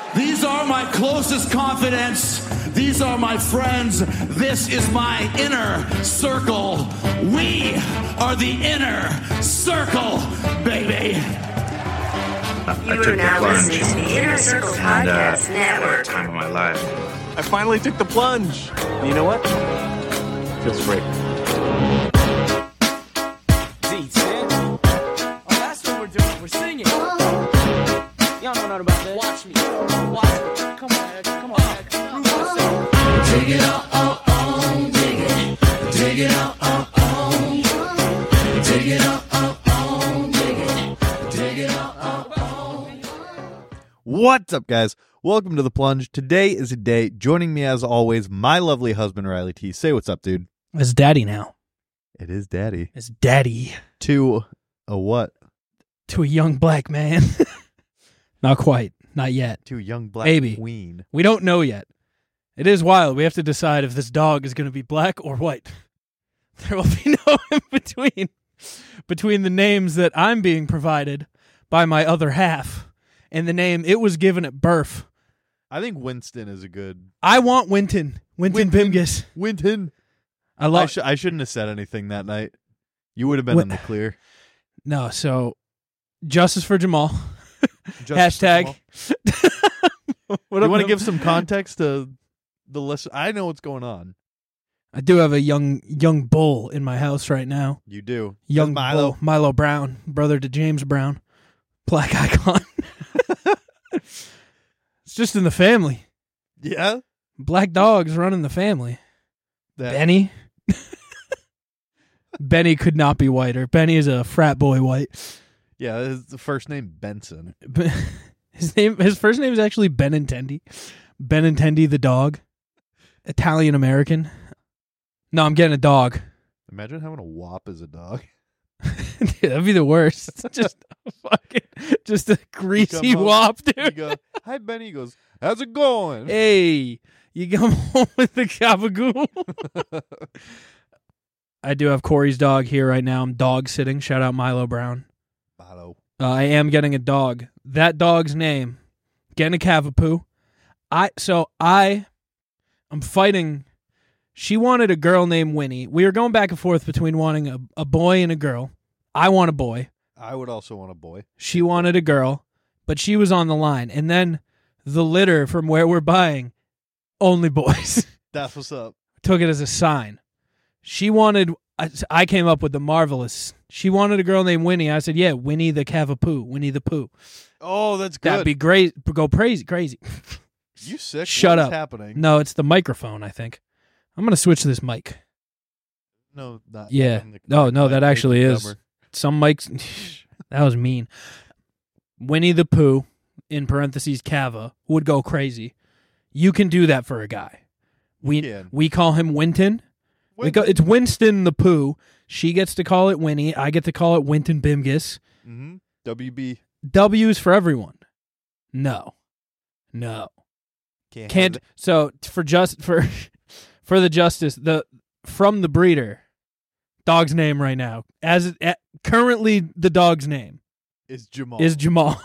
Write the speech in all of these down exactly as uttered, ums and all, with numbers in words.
These are my closest confidants. These are my friends. This is my inner circle. We are the inner circle, baby. You I are now listening to the Inner Circle Podcast and, uh, Network. Time of my life. I finally took the plunge. And you know what? Feels great. Beats, man. Oh, that's what we're doing. We're singing. Y'all don't know about that. Watch me. Watch me. Come on, Ed. Come on, Ed. Prove yourself. Dig it oh, oh, oh, dig it. Dig it oh, oh, oh. Dig it oh, oh, oh, dig it. Dig it oh, oh, oh. What's up, guys? Welcome to The Plunge. Today is a day. Joining me, as always, my lovely husband, Riley T. Say what's up, dude. It's daddy now. It is daddy. It's daddy. To a what? To a young black man. Not quite. Not yet. To a young black Maybe. queen. We don't know yet. It is wild. We have to decide if this dog is going to be black or white. There will be no in between. Between the names that I'm being provided by my other half and the name it was given at birth. I think Winston is a good... I want Winton. Winton, Winton. Bimgus. Winton. I love... I, sh- I shouldn't have said anything that night. You would have been Win- in the clear. No, so... Justice for Jamal. Justice Hashtag. what What you up, want to Bim? give some context to the list? I know what's going on. I do have a young young bull in my house right now. You do. Young That's Milo. bull, Milo Brown, brother to James Brown, black icon. It's just in the family. Yeah? Black dogs run in the family. That- Benny. Benny could not be whiter. Benny is a frat boy white. Yeah, his the first name, Benson. His name, his first name is actually Benintendi. Benintendi the dog. Italian American. No, I'm getting a dog. Imagine having a W A P as a dog. Dude, that'd be the worst. Just a fucking, just a greasy come home, wop, You dude. go, hi, Benny. He goes, how's it going? Hey, you come home with the gabagool. I do have Corey's dog here right now. I'm dog sitting. Shout out Milo Brown. Milo. Uh, I am getting a dog. That dog's name, getting a Cavapoo. I so I, I'm fighting. She wanted a girl named Winnie. We were going back and forth between wanting a, a boy and a girl. I want a boy. I would also want a boy. She wanted a girl, but she was on the line. And then the litter from where we're buying, only boys. That's what's up. Took it as a sign. She wanted, I, I came up with the marvelous. She wanted a girl named Winnie. I said, yeah, Winnie the Cavapoo, Winnie the Pooh. Oh, that's good. That'd be great. Go crazy, crazy. You sick? Shut What is up. happening? No, it's the microphone, I think. I'm going to switch this mic. No, not. Yeah. not the- No, no, like, that make actually it is. dumber. Some mics, that was mean. Winnie the Pooh, in parentheses, Cava, would go crazy. You can do that for a guy. We can. we call him Winton. We go, it's Winston the Pooh. She gets to call it Winnie. I get to call it Winton Bimgus. Mm-hmm. W B. W's for everyone. No. No. Can't. Can't. have it. So for just for for the justice, the from the breeder, dog's name right now, as it, at, currently the dog's name Is Jamal. is Jamal.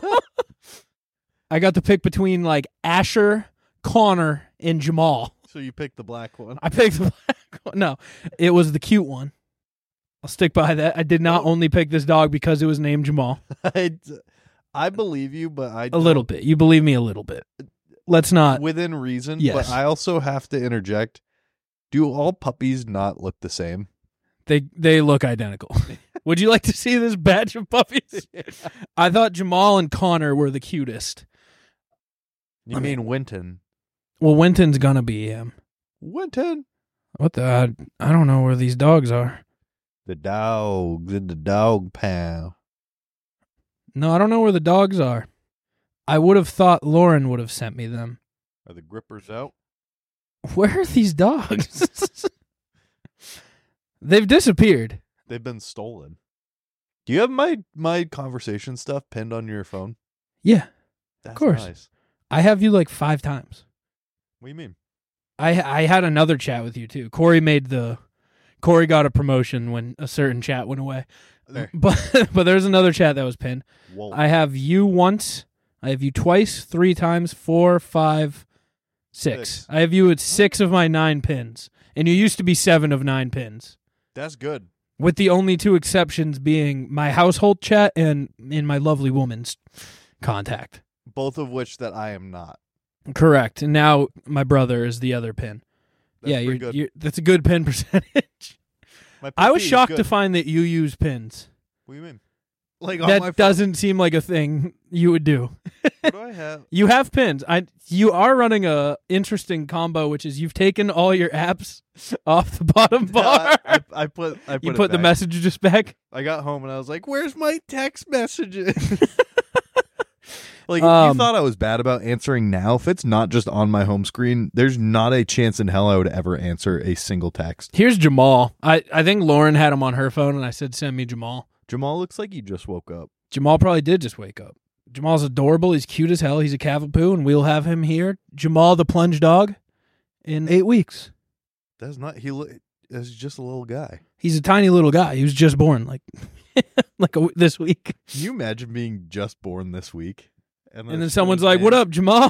I got to pick between like Asher, Connor, and Jamal. So you picked the black one. I picked the black one. No, it was the cute one. I'll stick by that. I did not Oh. only pick this dog because it was named Jamal. I, I believe you, but I A little bit. You believe me a little bit. Let's not. within reason. Yes. But I also have to interject. Do all puppies not look the same? They they look identical. Would you like to see this batch of puppies? I thought Jamal and Connor were the cutest. You I mean Winton? Well, Winton's gonna be him. Winton. What the? I, I don't know where these dogs are. The dogs in the dog pound. No, I don't know where the dogs are. I would have thought Lauren would have sent me them. Are the grippers out? Where are these dogs? They've disappeared. They've been stolen. Do you have my my conversation stuff pinned on your phone? Yeah, That's course. nice. I have you like five times. What do you mean? I I had another chat with you too. Corey made the Corey got a promotion when a certain chat went away. There. But but there's another chat that was pinned. Whoa. I have you once, I have you twice, three times, four, five, six. Six. I have you at six of my nine pins. And you used to be seven of nine pins. That's good. With the only two exceptions being my household chat and in my lovely woman's contact. Both of which that I am not. Correct. And now my brother is the other pin. That's yeah, pretty you're, good. you're, that's a good pin percentage. My I was P C is shocked to good. find that you use pins. What do you mean? Like on my That phone? doesn't seem like a thing you would do. What do I have? You have pins. I you are running a interesting combo, which is you've taken all your apps off the bottom bar. I, I put. I put. you it put the back. messages back. I got home and I was like, "Where's my text messages?" Like, if Um, you thought I was bad about answering now, if it's not just on my home screen, there's not a chance in hell I would ever answer a single text. Here's Jamal. I, I think Lauren had him on her phone, and I said, send me Jamal. Jamal looks like he just woke up. Jamal probably did just wake up. Jamal's adorable. He's cute as hell. He's a Cavapoo, and we'll have him here. Jamal the plunge dog in eight weeks. That's not. He look. That's just a little guy. He's a tiny little guy. He was just born like like a, this week. Can you imagine being just born this week? And then someone's like, "What up, Jamal?"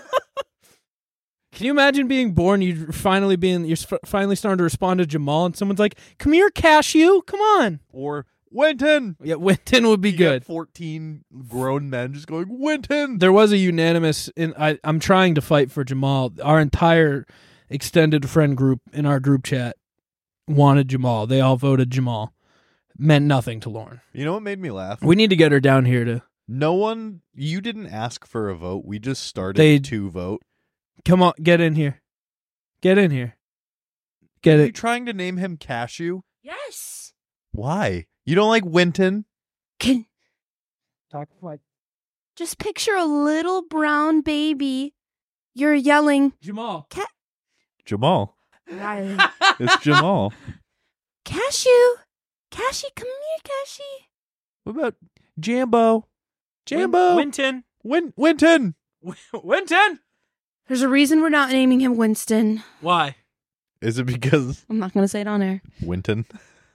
Can you imagine being born? You finally being you're f- finally starting to respond to Jamal, and someone's like, "Come here, Cashew. Come on." Or Winton. Yeah, Winton would be You get good. Fourteen grown men just going Winton. There was a unanimous. In I, I'm trying to fight for Jamal. Our entire extended friend group in our group chat wanted Jamal. They all voted Jamal. Meant nothing to Lauren. You know what made me laugh? We need to get her down here to No one. You didn't ask for a vote. We just started They- to vote. come on. Get in here. Get in here. Get Are you it. trying to name him Cashew? Yes. Why? You don't like Winton? Can Talk what? just picture a little brown baby. You're yelling, Jamal. Jamal. Riley. It's Jamal. Cashew. Cashy, come here, Cashy. What about Jambo? Jambo. Winton. Win- Winton. Winton. There's a reason we're not naming him Winston. Why? Is it because I'm not going to say it on air. Winton?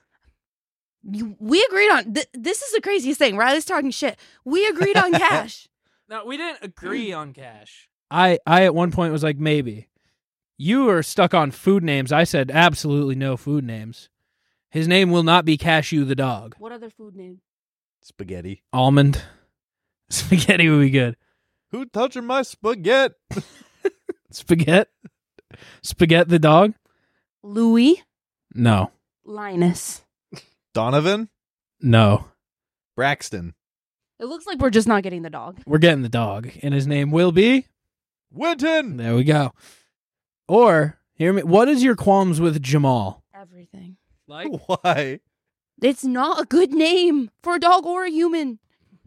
You, we agreed on th- this is the craziest thing. Riley's talking shit. We agreed on Cash. No, we didn't agree on Cash. I, I at one point was like, maybe. You were stuck on food names. I said absolutely no food names. His name will not be Cashew the dog. What other food name? Spaghetti. Almond. Spaghetti would be good. Who touching my spaghetti? Spaghetti? Spaghetti the dog? Louis. No. Linus. Donovan? No. Braxton. It looks like we're just not getting the dog. We're getting the dog. And his name will be? Winton. There we go. Or, hear me. What is your qualms with Jamal? Everything. Like? Why? It's not a good name for a dog or a human.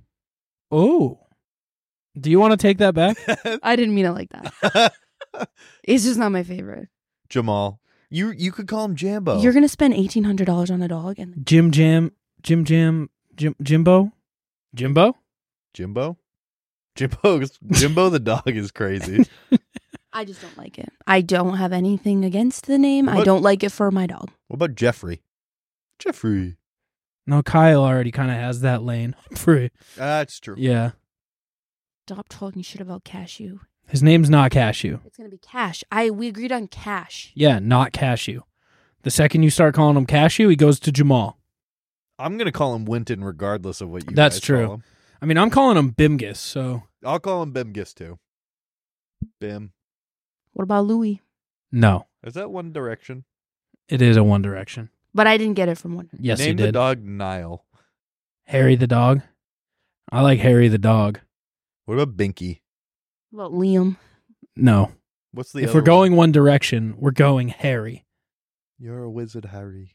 Oh. Do you want to take that back? I didn't mean it like that. It's just not my favorite. Jamal. You you could call him Jambo. You're going to spend eighteen hundred dollars on a dog? And Jim Jam, Jim Jam, Jim Jimbo? Jimbo? Jimbo? Jimbo Jimbo the dog is crazy. I just don't like it. I don't have anything against the name. I What- don't like it for my dog. What about Jeffrey? Jeffrey. No, Kyle already kind of has that lane. Free. That's true. Yeah. Stop talking shit about Cashew. His name's not Cashew. It's going to be Cash. I We agreed on Cash. Yeah, not Cashew. The second you start calling him Cashew, he goes to Jamal. I'm gonna call him Winton regardless of what you That's guys true. call him. I mean, I'm calling him Bimgus, so I'll call him Bimgis too. Bim. What about Louis? no. Is that One Direction? It is a One Direction. But I didn't get it from one. Yes, Name you the did. dog Nile. Harry the dog. I like Harry the dog. What about Binky? What about Liam? No. What's the if other we're going One Direction, we're going Harry. one? You're a wizard, Harry.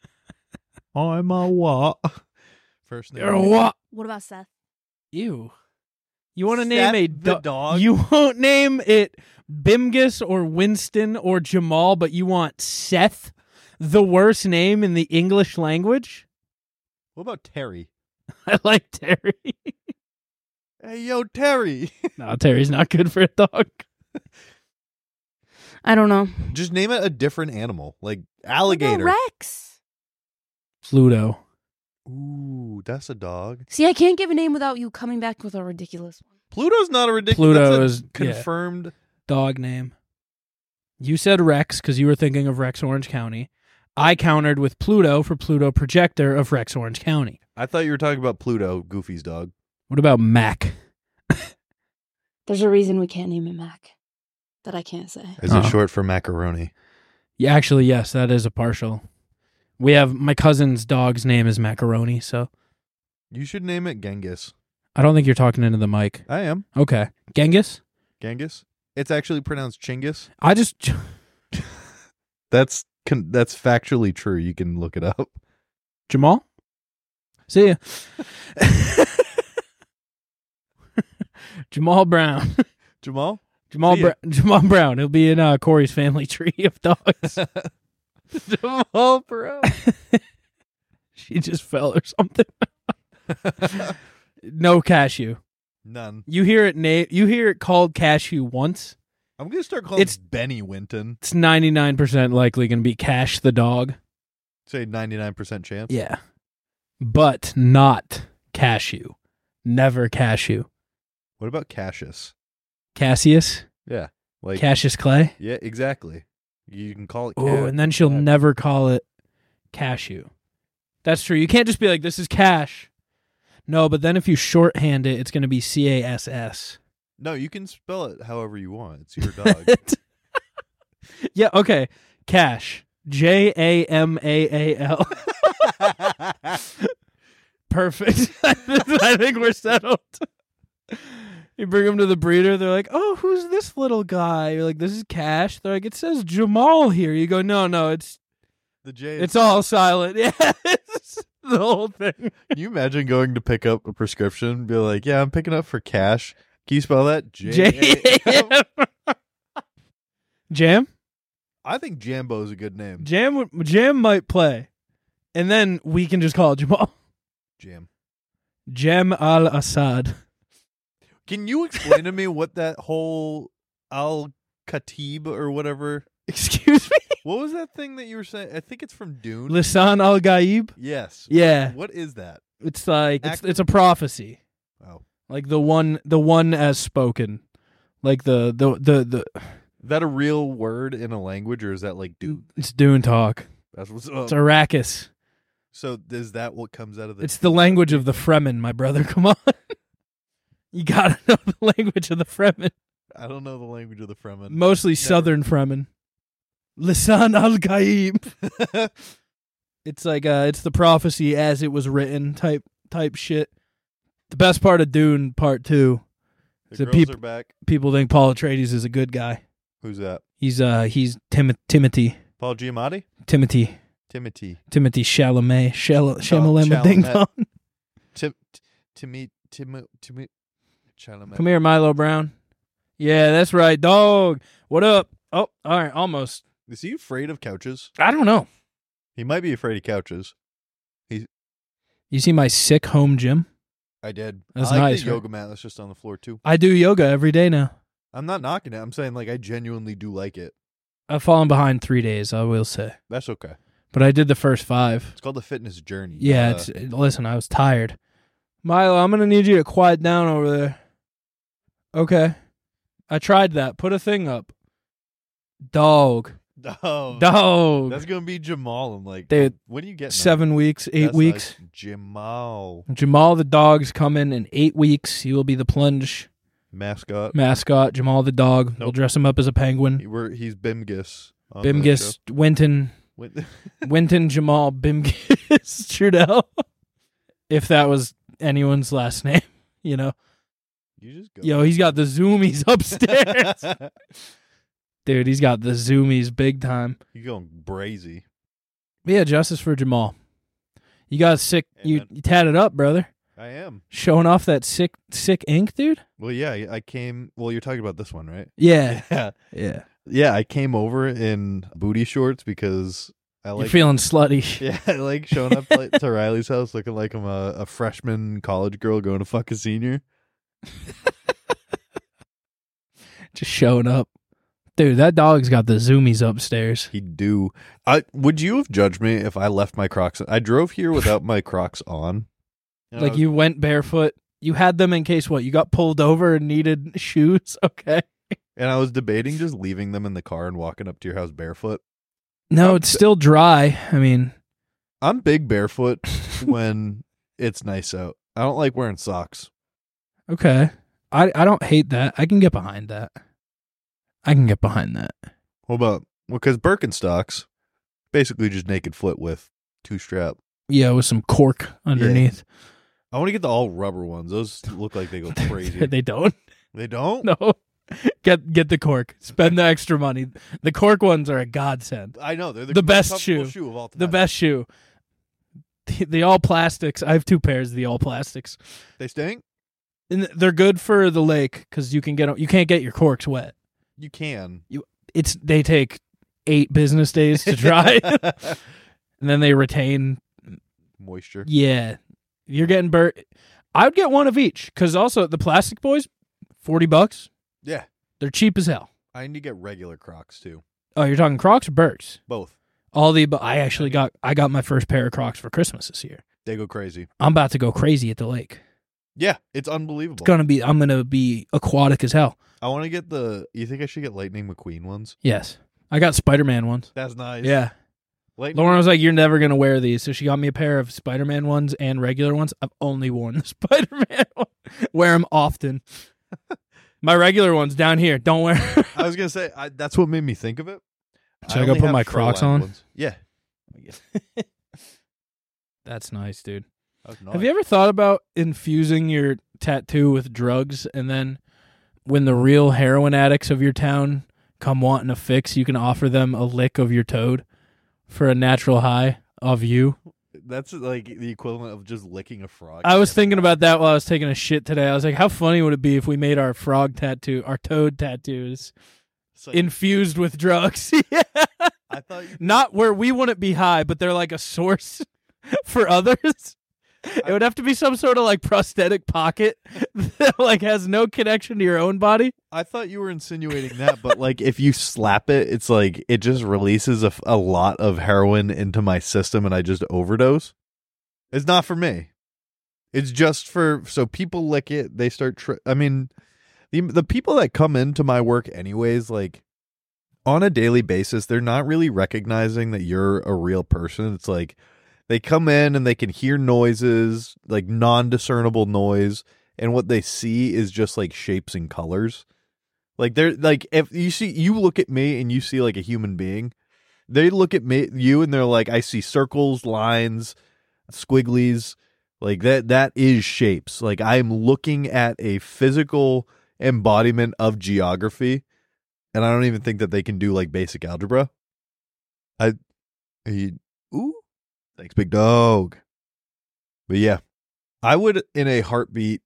I'm a what? First name. You're a what? What about Seth? Ew. You want to Seth name a the do- dog? You won't name it Bimgus or Winston or Jamal, but you want Seth, the worst name in the English language? What about Terry? I like Terry. Hey, yo, Terry. No, Terry's not good for a dog. I don't know. Just name it a different animal, like What about alligator. Rex? Pluto. Ooh, that's a dog. See, I can't give a name without you coming back with a ridiculous one. Pluto's not a ridiculous. Pluto that's is a confirmed. dog name. You said Rex because you were thinking of Rex Orange County. I countered with Pluto for Pluto Projector of Rex Orange County. I thought you were talking about Pluto, Goofy's dog. What about Mac? There's a reason we can't name him Mac that I can't say. Is Oh. it short for macaroni? Yeah, actually, yes, that is a partial. We have my cousin's dog's name is Macaroni, so You should name it Genghis. I don't think you're talking into the mic. I am. Okay. Genghis? Genghis? It's actually pronounced Chinggis. I just That's con- that's factually true. You can look it up. Jamal? See ya. Jamal Brown. Jamal? Jamal See ya. Bra- Jamal Brown. He'll be in uh, Corey's family tree of dogs. Jamal Brown. She just fell or something. No cashew. None. You hear it na- you hear it called cashew once. I'm going to start calling It's- it Benny Winton. It's ninety-nine percent likely going to be Cash the dog. Say ninety-nine percent chance. Yeah. But not cashew. Never cashew. What about Cassius? Cassius? Yeah. Like Cassius Clay? Yeah, exactly. You can call it Oh, Cat- and then she'll Cat. never call it cashew. That's true. You can't just be like, this is cash. No, but then if you shorthand it, it's going to be C A S S. No, you can spell it however you want. It's your dog. Yeah, okay. Cash. J A M A A L. Perfect. I think we're settled. You bring him to the breeder. They're like, oh, who's this little guy? You're like, this is Cash. They're like, it says Jamal here. You go, no, no, it's The J. it's all silent. Yeah, it's the whole thing. Can you imagine going to pick up a prescription and be like, yeah, I'm picking up for cash. Can you spell that? J. J- Jam? I think Jambo is a good name. Jam would- Jam might play. And then we can just call it Jamal. Jam. Jam al-Assad. Can you explain to me what that whole Al Khatib or whatever? Excuse me? What was that thing that you were saying? I think it's from Dune. Lisan al-Gaib? Yes. Yeah. What is that? It's like it's, Active? it's a prophecy. Oh. Like the one the one as spoken. Like the the the, the Is that a real word in a language, or is that like Dune? it's Dune talk. That's what's It's up. Arrakis. So is that what comes out of the? It's the language of the Fremen, my brother. Come on. You gotta know the language of the Fremen. I don't know the language of the Fremen. Mostly Southern Fremen. Lisan al-Gaib. It's like uh it's the prophecy as it was written type type shit. The best part of Dune Part Two, the so girls peop- are back. people think Paul Atreides is a good guy. Who's that? He's uh he's Tim- Timothy. Paul Giamatti? Timothy. Timothy. Timothy Chalamet. Shal- Chalamet Ding Chalamet. Dong. Tim. Timmy. Tim. Timmy. Chalamet. Come here, Milo Brown. Yeah, that's right, dog. What up? Oh, all right, almost. Is he afraid of couches? I don't know. He might be afraid of couches. You see my sick home gym? I did. That's I like nice, the right? yoga mat that's just on the floor too. I do yoga every day now. I'm not knocking it. I'm saying like I genuinely do like it. I've fallen behind three days, I will say. That's okay. But I did the first five. It's called the fitness journey. Yeah, Uh, it's listen, I was tired. Milo, I'm gonna need you to quiet down over there. Okay. I tried that. Put a thing up. Dog. oh, Dog. That's gonna be Jamal. I'm like, Dude, when do you get Seven weeks, eight That's weeks. nice. Jamal Jamal the dog's coming in eight weeks. He will be the plunge mascot. mascot. Jamal the dog. We'll Nope. dress him up as a penguin. He- We're, he's Bimgus. on the Bimgus, Winton, show. Win- Winton Jamal Bimgus Trudell. If that was anyone's last name, you know. you just go. Yo, he's got the zoomies upstairs. Dude, he's got the zoomies big time. You going brazy? But yeah, justice for Jamal. You got sick. You, Amen. you tatted up, brother. I am. Showing off that sick, sick ink, dude. Well, yeah. I I came. Well, you're talking about this one, right? Yeah, Yeah. yeah. Yeah. I came over in booty shorts because I You're like. feeling slutty. Yeah, I like showing up like, to Riley's house looking like I'm a, a freshman college girl going to fuck a senior. Just showing up. Dude, that dog's got the zoomies upstairs. He'd do. I would you have judged me if I left my Crocs? I drove here without my Crocs on. And I Like was- you went barefoot You had them in case what? You got pulled over and needed shoes? Okay. And I was debating just leaving them in the car and walking up to your house barefoot. No, it's still dry. I mean, I'm big barefoot when it's nice out. I don't like wearing socks. okay. I I don't hate that. I can get behind that. I can get behind that. What about, well, because Birkenstocks, basically just naked foot with two strap. Yeah, with some cork underneath. I want to get the all rubber ones. Those look like they go crazy. They don't. They don't? No. Get get the cork. Spend the extra money. The cork ones are a godsend. I know. They're the, The most best comfortable shoe. shoe of all time. The best shoe. The, the all plastics. I have two pairs of the all plastics. They stink? And they're good for the lake because you can get you can't get your corks wet. You can. It's they take eight business days to dry, and then they retain. Moisture. Yeah, you're getting burnt. I would get one of each because also the plastic boys, forty bucks. Yeah. They're cheap as hell. I need to get regular Crocs too. Oh, you're talking Crocs or Birks? Both. All the. I actually got I got my first pair of Crocs for Christmas this year. They go crazy. I'm about to go crazy at the lake. Yeah, it's unbelievable. It's gonna be. I'm gonna be aquatic as hell. I want to get the, you think I should get Lightning McQueen ones? Yes, I got Spider-Man ones. That's nice. Yeah. Lightning, Lauren was like, "You're never gonna wear these," so she got me a pair of Spider-Man ones and regular ones. I've only worn the Spider-Man one. Wear them often. My regular ones down here. Don't wear. I was going to say, I, that's what made me think of it. Should I, go only put have my Crocs fur-lined on? ones. Yeah. That's nice, dude. That's Have you ever thought about infusing your tattoo with drugs, and then when the real heroin addicts of your town come wanting a fix, you can offer them a lick of your toad for a natural high of you? That's like the equivalent of just licking a frog. I was thinking about that while I was taking a shit today. I was like, how funny would it be if we made our frog tattoo, our toad tattoos, It's like- infused with drugs? Yeah. I thought you Not where we wouldn't be high, but they're like a source for others. It would have to be some sort of like prosthetic pocket that like has no connection to your own body. I thought you were insinuating that, but like if you slap it, it's like it just releases a, a lot of heroin into my system and I just overdose. It's not for me. It's just for, so people lick it, they start, tri- I mean, the the people that come into my work anyways, like on a daily basis, they're not really recognizing that you're a real person. It's like they come in and they can hear noises, like non-discernible noise, and what they see is just like shapes and colors. Like they're like, if you see, you look at me and you see like a human being, they look at me, you, and they're like, I see circles, lines, squigglies, like that. That is shapes. Like I'm looking at a physical embodiment of geography, and I don't even think that they can do like basic algebra. I, he, ooh. Thanks, big dog. But yeah, I would, in a heartbeat,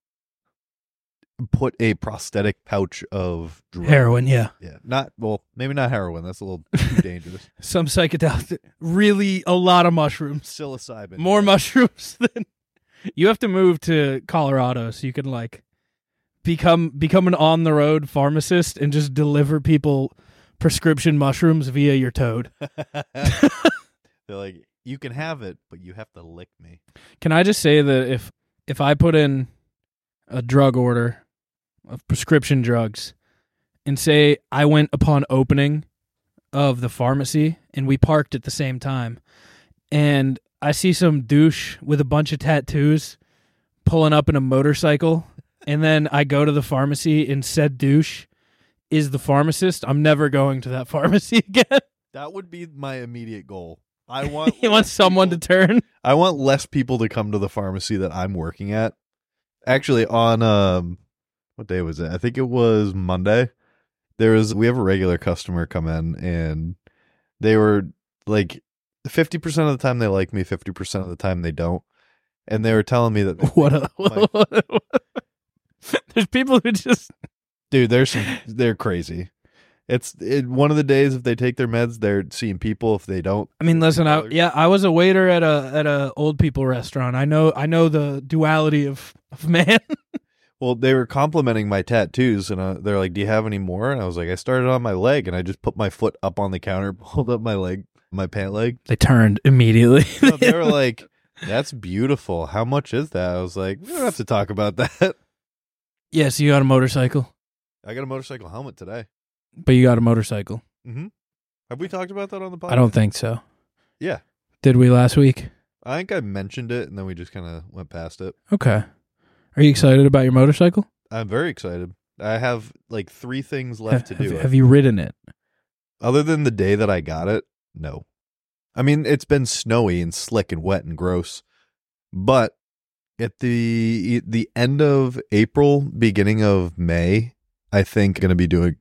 put a prosthetic pouch of drug. Heroin, yeah. Yeah, not, well, maybe not heroin. That's a little too dangerous. Some psychedelic, really a lot of mushrooms. Psilocybin. More yeah. mushrooms than you have to move to Colorado so you can like become become an on the road pharmacist and just deliver people prescription mushrooms via your toad. They're like, you can have it, but you have to lick me. Can I just say that if if I put in a drug order of prescription drugs and say I went upon opening of the pharmacy and we parked at the same time and I see some douche with a bunch of tattoos pulling up in a motorcycle and then I go to the pharmacy and said douche is the pharmacist, I'm never going to that pharmacy again. That would be my immediate goal. I want You want someone people, to turn? I want less people to come to the pharmacy that I'm working at. Actually, on um, what day was it? I think it was Monday. There was we have a regular customer come in, and they were like fifty percent of the time they like me, fifty percent of the time they don't, and they were telling me that What a my- There's people who just dude, they're some, they're crazy. It's it, one of the days if they take their meds, they're seeing people. If they don't, I mean, listen, I, others. yeah, I was a waiter at a at a old people restaurant. I know I know the duality of, of man. Well, they were complimenting my tattoos, and uh, they're like, "Do you have any more?" And I was like, "I started on my leg, and I just put my foot up on the counter, pulled up my leg, my pant leg." They turned immediately. No, they were like, That's beautiful. How much is that? I was like, we don't have to talk about that. Yeah, so you got a motorcycle, I got a motorcycle helmet today. but you got a motorcycle. Mm-hmm. Have we talked about that on the podcast? I don't think so. Yeah. Did we last week? I think I mentioned it, and then we just kind of went past it. Okay. Are you excited about your motorcycle? I'm very excited. I have like three things left have, to do. Have, have you ridden it? Other than the day that I got it, no. I mean, it's been snowy and slick and wet and gross. But at the the end of April, beginning of May, I think I'm going to be doing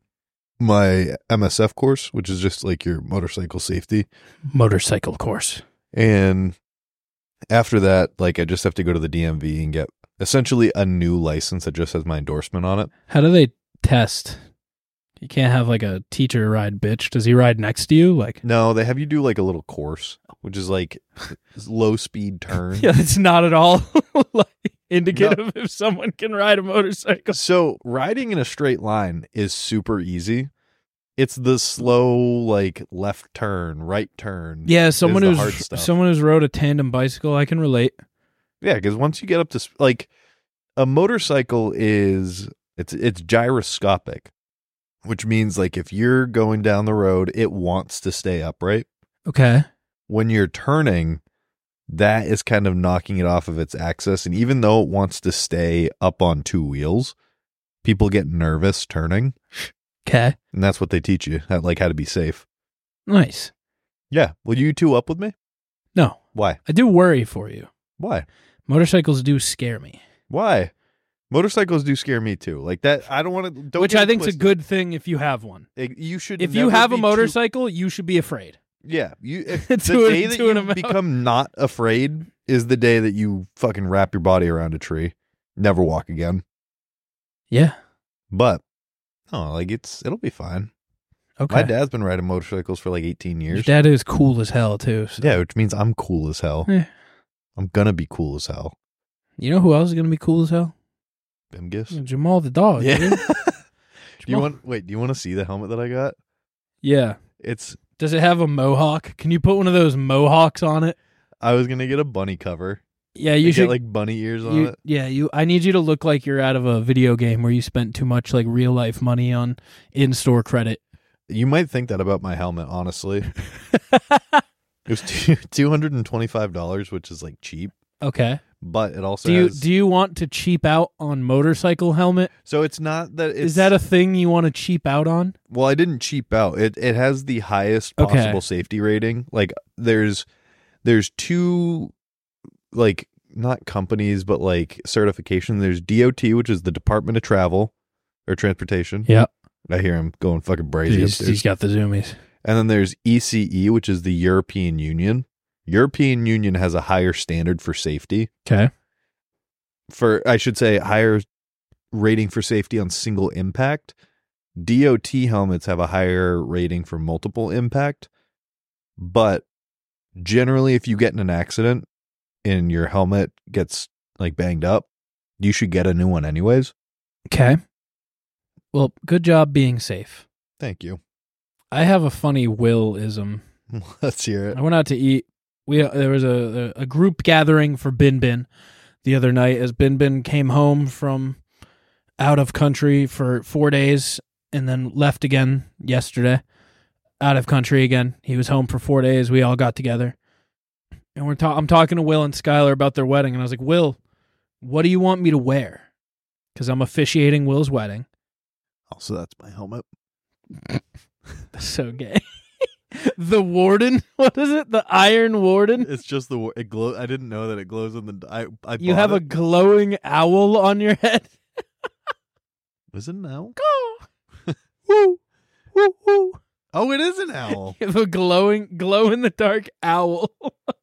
my M S F course, which is just like your motorcycle safety. Motorcycle course. And after that, like I just have to go to the D M V and get essentially a new license that just has my endorsement on it. How do they test? You can't have like a teacher ride bitch. Does he ride next to you? Like, No, they have you do like a little course, which is like low speed turn. yeah, it's not at all like indicative if someone can ride a motorcycle. So riding in a straight line is super easy. It's the slow, like left turn, right turn. Yeah, someone is the who's hard stuff. someone who's rode a tandem bicycle, I can relate. Yeah, because once you get up to sp- like a motorcycle is it's it's gyroscopic, which means like if you're going down the road, it wants to stay upright. Okay. When you're turning, that is kind of knocking it off of its axis, and even though it wants to stay up on two wheels, people get nervous turning. Okay. And that's what they teach you, how, like how to be safe. Nice. Yeah. Will you two up with me? No, Why? I do worry for you. Why? Motorcycles do scare me. Why? Motorcycles do scare me too. Like that, I don't want to. Which I think's a good thing if you have one. It, you should. If you never have a be too- motorcycle, you should be afraid. yeah. You. If To the an- day that to an you amount. become not afraid is the day that you fucking wrap your body around a tree, never walk again. Yeah. But no, like it's it'll be fine. Okay. My dad's been riding motorcycles for like eighteen Your years. dad is cool as hell too. So. Yeah, which means I'm cool as hell. Yeah. I'm gonna be cool as hell. You know who else is gonna be cool as hell? Bimgis. Jamal the dog. Yeah. dude. do you Jamal- want? Wait. Do you want to see the helmet that I got? Yeah. It's. Does it have a mohawk? Can you put one of those mohawks on it? I was gonna get a bunny cover. Yeah, you You should get like bunny ears on you, it. Yeah, you. I need you to look like you're out of a video game where you spent too much like real life money on in store credit. You might think that about my helmet, honestly. It was two two hundred and twenty five dollars, which is like cheap, Okay. but it also Do you has, do you want to cheap out on motorcycle helmet? so it's not that it's, Is that a thing you want to cheap out on? well, I didn't cheap out. It it has the highest Okay. possible safety rating. Like there's there's two like not companies but like certification. There's D O T, which is the Department of Travel or Transportation. Yeah. I hear him going fucking brazy He's, upstairs. he's got the zoomies. And then there's E C E, which is the European Union. European Union has a higher standard for safety. Okay. For I should say higher rating for safety on single impact. D O T helmets have a higher rating for multiple impact. But generally if you get in an accident and your helmet gets like banged up, you should get a new one anyways. Okay. Well, good job being safe. Thank you. I have a funny Will-ism. Let's hear it. I went out to eat. We there was a, a, a group gathering for Bin Bin the other night as Bin Bin came home from out of country for four days and then left again yesterday. Out of country again. He was home for four days. We all got together. And we're ta- I'm talking to Will and Skylar about their wedding. And I was like, Will, what do you want me to wear? Because I'm officiating Will's wedding. Also, that's my helmet. So gay. The warden? What is it? The Iron Warden? It's just the wa- it glow. I didn't know that it glows in the. I I You bought have a it. glowing owl on your head? Was it an owl? Woo! Woo! Woo! Oh, it is an owl. You have a glowing, glow in the dark owl.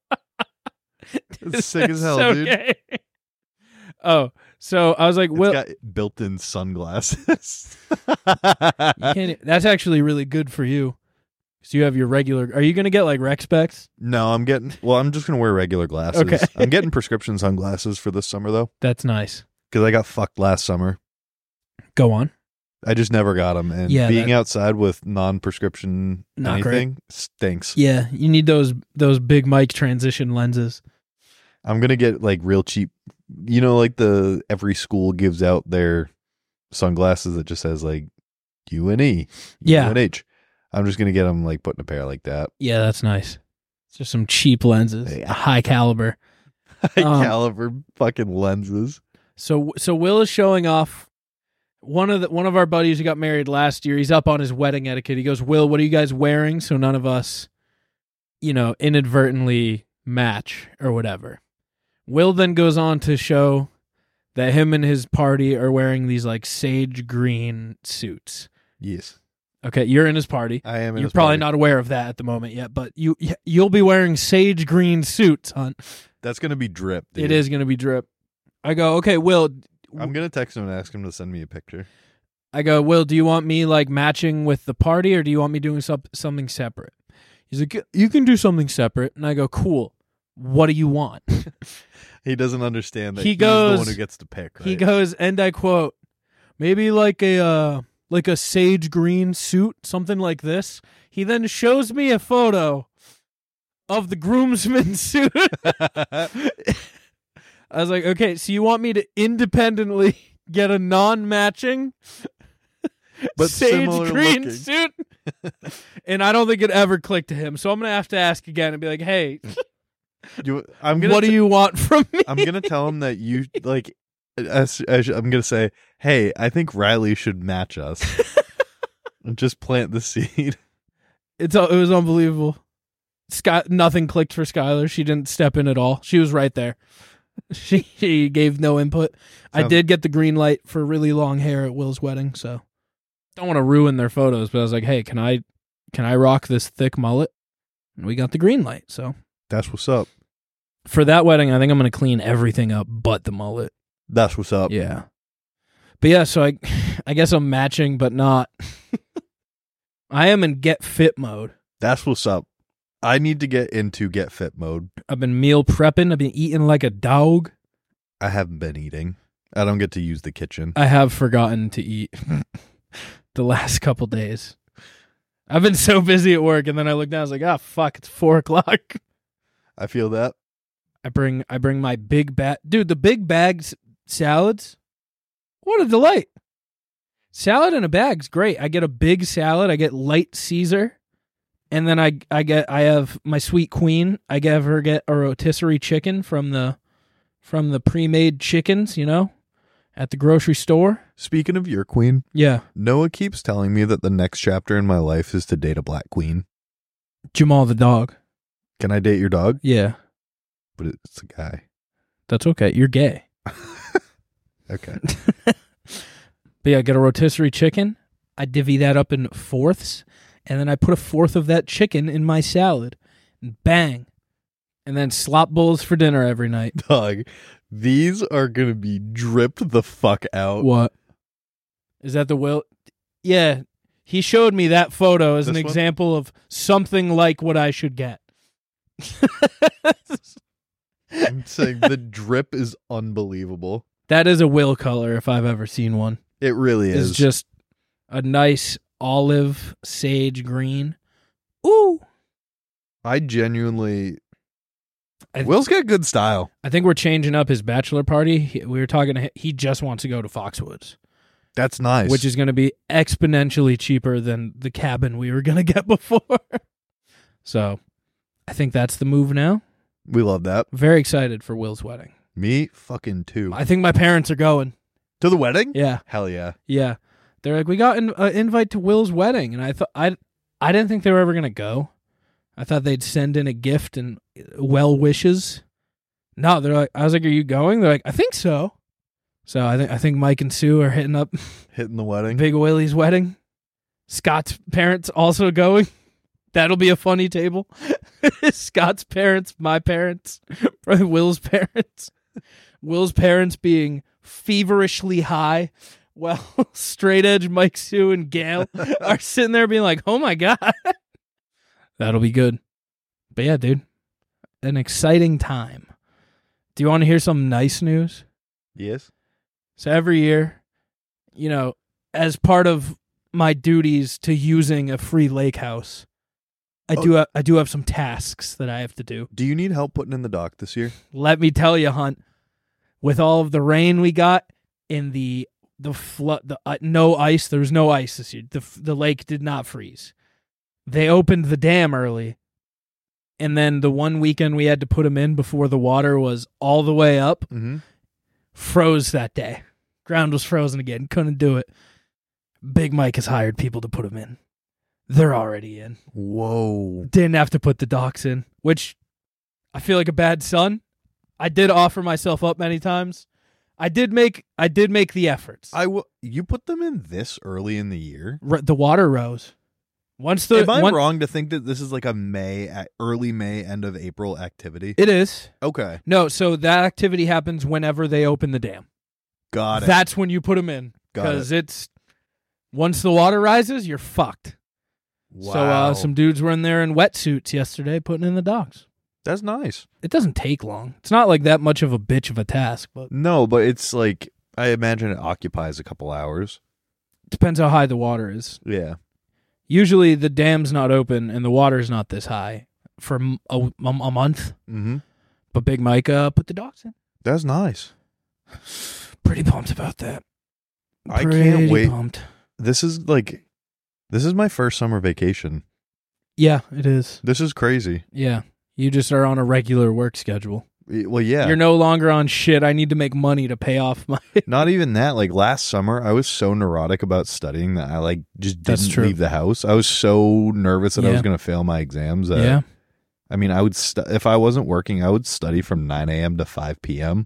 It's sick as hell, so dude. gay. Oh, so I was like, It's Will, got built-in sunglasses. you can't, that's actually really good for you. So you have your regular. Are you going to get like rec specs? No, I'm getting. Well, I'm just gonna wear regular glasses. Okay. I'm getting prescription sunglasses for this summer though, That's nice. because I got fucked last summer. Go on. I just never got them, and Yeah, being that- outside with non-prescription Not anything stinks. Yeah, you need those those big mic transition lenses. I'm gonna get like real cheap. You know, like the every school gives out their sunglasses that just says like U N E, Yeah. U N H. I'm just gonna get them like put in a pair like that. Yeah, that's nice. It's just some cheap lenses, Yeah. high caliber. High Um, caliber fucking lenses. So so Will is showing off one of the one of our buddies who got married last year. He's up on his wedding etiquette. He goes, "Will, what are you guys wearing?" So none of us, you know, inadvertently match or whatever. Will then goes on to show that him and his party are wearing these like sage green suits. Yes, Okay, you're in his party. I am. In You're his probably party. not aware of that at the moment yet, but you you'll be wearing sage green suits, hon. That's gonna be drip. Dude. It is going to be drip. I go, okay, Will. I'm gonna text him and ask him to send me a picture. I go, Will, do you want me like matching with the party or do you want me doing some, something separate? He's like, you can do something separate. And I go, cool. What do you want? He doesn't understand that He he's goes- the one who gets to pick. Right? He goes, and I quote, maybe like a uh, like a sage green suit, something like this. He then shows me a photo of the groomsman suit. I was like, okay, so you want me to independently get a non-matching But sage similar green looking. suit? And I don't think it ever clicked to him. So I'm going to have to ask again and be like, hey, You- I'm gonna. what do you want from me? I'm gonna tell him that you like. As, as, I'm gonna say, hey, I think Riley should match us. And just plant the seed. It's it was unbelievable. Sky, nothing clicked for Skylar. She didn't step in at all. She was right there. She she gave no input. I Sounds- did get the green light for really long hair at Will's wedding, so don't want to ruin their photos. But I was like, hey, can I can I rock this thick mullet? And we got the green light. So That's what's up. for that wedding, I think I'm gonna clean everything up but the mullet. That's what's up. Yeah. But yeah, so I I guess I'm matching, but not. I am in get fit mode. That's what's up. I need to get into get fit mode. I've been meal prepping. I've been eating like a dog. I haven't been eating. I don't get to use the kitchen. I have forgotten to eat the last couple days. I've been so busy at work, and then I look down. I was like, "Ah, oh, fuck! It's four o'clock." I feel that. I bring I bring my big bag, dude. The big bags salads. What a delight! Salad in a bag's great. I get a big salad. I get light Caesar. And then I I get I have my sweet queen. I have her get a rotisserie chicken from the from the pre-made chickens, you know, at the grocery store. Speaking of your queen, Yeah, Noah keeps telling me that the next chapter in my life is to date a black queen. Jamal the dog. Can I date your dog? Yeah, But it's a guy. that's okay. You're gay. Okay. But yeah, I get a rotisserie chicken. I divvy that up in fourths, and then I put a fourth of that chicken in my salad. And bang. And then slop bowls for dinner every night. Dog, these are going to be dripped the fuck out. What? Is that the will? Yeah. He showed me that photo as an This one? example of something like what I should get. I'm saying the drip is unbelievable. That is a will color if I've ever seen one. It really is. It's just a nice olive sage green. Ooh. I genuinely... I- Will's got good style. I think we're changing up his bachelor party. He- We were talking to him. He just wants to go to Foxwoods, That's nice. which is going to be exponentially cheaper than the cabin we were going to get before. So I think that's the move now. We love that. Very excited for Will's wedding. Me fucking too. I think my parents are going. To the wedding? Yeah. Hell yeah. Yeah. They're like, we got an uh, invite to Will's wedding. And I thought, I, I didn't think they were ever going to go. I thought they'd send in a gift and well wishes. No, they're like, I was like, are you going? They're like, I think so. So I think I think Mike and Sue are hitting up Hitting the wedding. Big Willie's wedding. Scott's parents also going. That'll be a funny table. Scott's parents, my parents, Will's parents. Will's parents being feverishly high while straight edge Mike, Sue, and Gail are sitting there being like, oh my God. That'll be good. But yeah, dude, an exciting time. Do you want to hear some nice news? Yes. So every year, you know, as part of my duties to using a free lake house, I do have, I do have some tasks that I have to do. Do you need help putting in the dock this year? Let me tell you, Hunt, with all of the rain we got in the the flood, the uh, no ice, there was no ice this year. The the lake did not freeze. They opened the dam early, and then the one weekend we had to put them in before the water was all the way up, Mm-hmm. froze that day. Ground was frozen again. Couldn't do it. Big Mike has hired people to put them in. They're already in. Whoa. Didn't have to put the docks in, which I feel like a bad son. I did offer myself up many times. I did make I did make the efforts. I w- you put them in this early in the year? R- the water rose. Once the Am I one- wrong to think that this is like a May, early May, end of April activity? It is. Okay. No, so that activity happens whenever they open the dam. Got it. That's when you put them in. Got Because it's once the water rises, you're fucked. Wow. So uh, some dudes were in there in wetsuits yesterday putting in the docks. That's nice. It doesn't take long. It's not like that much of a bitch of a task, but No, but it's like, I imagine it occupies a couple hours. depends how high the water is. Yeah. Usually the dam's not open and the water's not this high for m- a, a, a month. Mm-hmm. But Big Mike uh, put the docks in. That's nice. Pretty pumped about that. I can't Pretty wait. Pumped. This is like, this is my first summer vacation. Yeah, it is. This is crazy. Yeah. You just are on a regular work schedule. Y- Well, yeah. You're no longer on shit. I need to make money to pay off my. Not even that. Like last summer, I was so neurotic about studying that I like just That's didn't true. leave the house. I was so nervous that I Yeah. was going to fail my exams. That, Yeah. I mean, I would stu- if I wasn't working, I would study from nine a.m. to five p.m.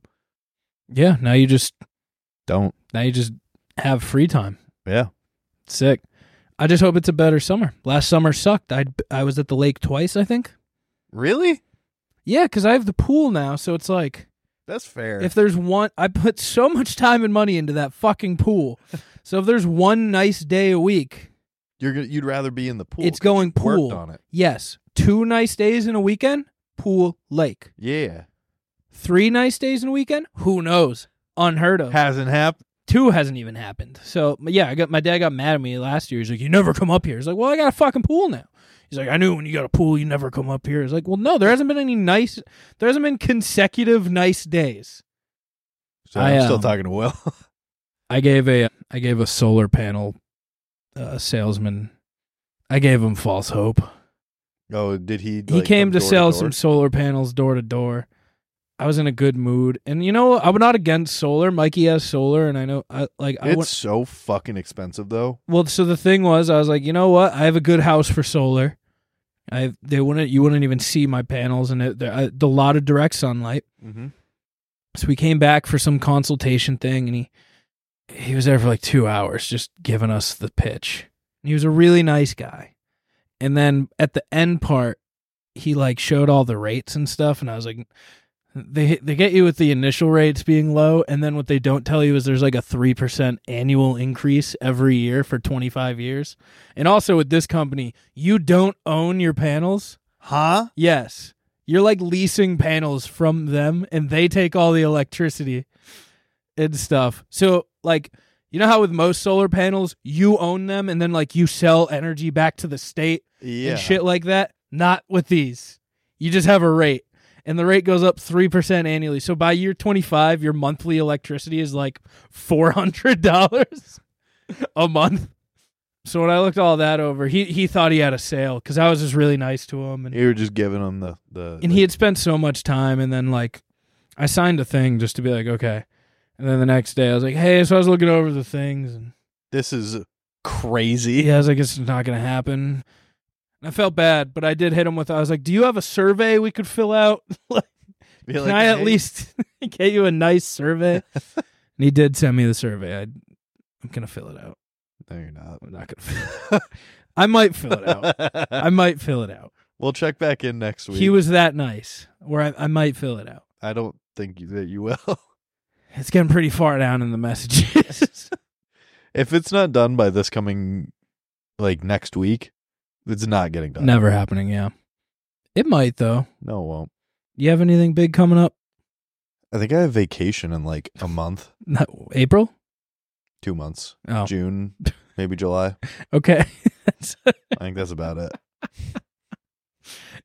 Yeah. Now you just Don't. now you just have free time. Yeah. Sick. I just hope it's a better summer. Last summer sucked. I I was at the lake twice, I think. Really? Yeah, because I have the pool now, so it's like That's fair. if there's one, I put so much time and money into that fucking pool. So if there's one nice day a week, You're gonna, you'd rather be in the pool. it's 'cause going you've worked pool. on it. Yes. Two nice days in a weekend, pool, lake. Yeah. Three nice days in a weekend, who knows? Unheard of. Hasn't happened. Two hasn't even happened. So yeah, I got my dad got mad at me last year. He's like, "You never come up here." He's like, "Well, I got a fucking pool now." He's like, "I knew when you got a pool, you never come up here." He's like, "Well, no, there hasn't been any nice. There hasn't been consecutive nice days." So I, I'm still um, talking to Will. I gave a I gave a solar panel uh, salesman. I gave him false hope. Oh, did he? He like, came come to door sell door? some solar panels door to door. I was in a good mood, and you know, I'm not against solar. Mikey has solar, and I know, I like. I It's went, so fucking expensive, though. well, so the thing was, I was like, you know what? I have a good house for solar. I they wouldn't you wouldn't even see my panels, and it, there, I, a lot of direct sunlight. Mm-hmm. So we came back for some consultation thing, and he he was there for like two hours, just giving us the pitch. And he was a really nice guy. And then at the end part, he like showed all the rates and stuff, and I was like, they they get you with the initial rates being low, and then what they don't tell you is there's like a three percent annual increase every year for twenty-five years. And also with this company, you don't own your panels. Huh? Yes. You're like leasing panels from them, and they take all the electricity and stuff. So, like, you know how with most solar panels, you own them, and then, like, you sell energy back to the state Yeah. and shit like that? Not with these. You just have a rate, and the rate goes up three percent annually. So by year twenty-five, your monthly electricity is like four hundred dollars a month. So when I looked all that over, he he thought he had a sale because I was just really nice to him. And You were just giving him the the. and he had spent so much time, and then like I signed a thing just to be like, okay. And then the next day I was like, hey, so I was looking over the things, and This is crazy. yeah, I was like, it's not gonna happen. And I felt bad, but I did hit him with I was like, do you have a survey we could fill out? Like, Be can like, I at "Hey." least get you a nice survey? And he did send me the survey. I I'm gonna fill it out. No, you're not. I'm not gonna fill it. I might fill it out. I might fill it out. We'll check back in next week. He was that nice, where I, I might fill it out. I don't think you- that you will. It's getting pretty far down in the messages. If it's not done by this coming, like next week, it's not getting done. Never happening, yeah. It might, though. No, it won't. You have anything big coming up? I think I have vacation in like a month, Not April? two months, Oh, June, maybe July. okay. I think that's about it.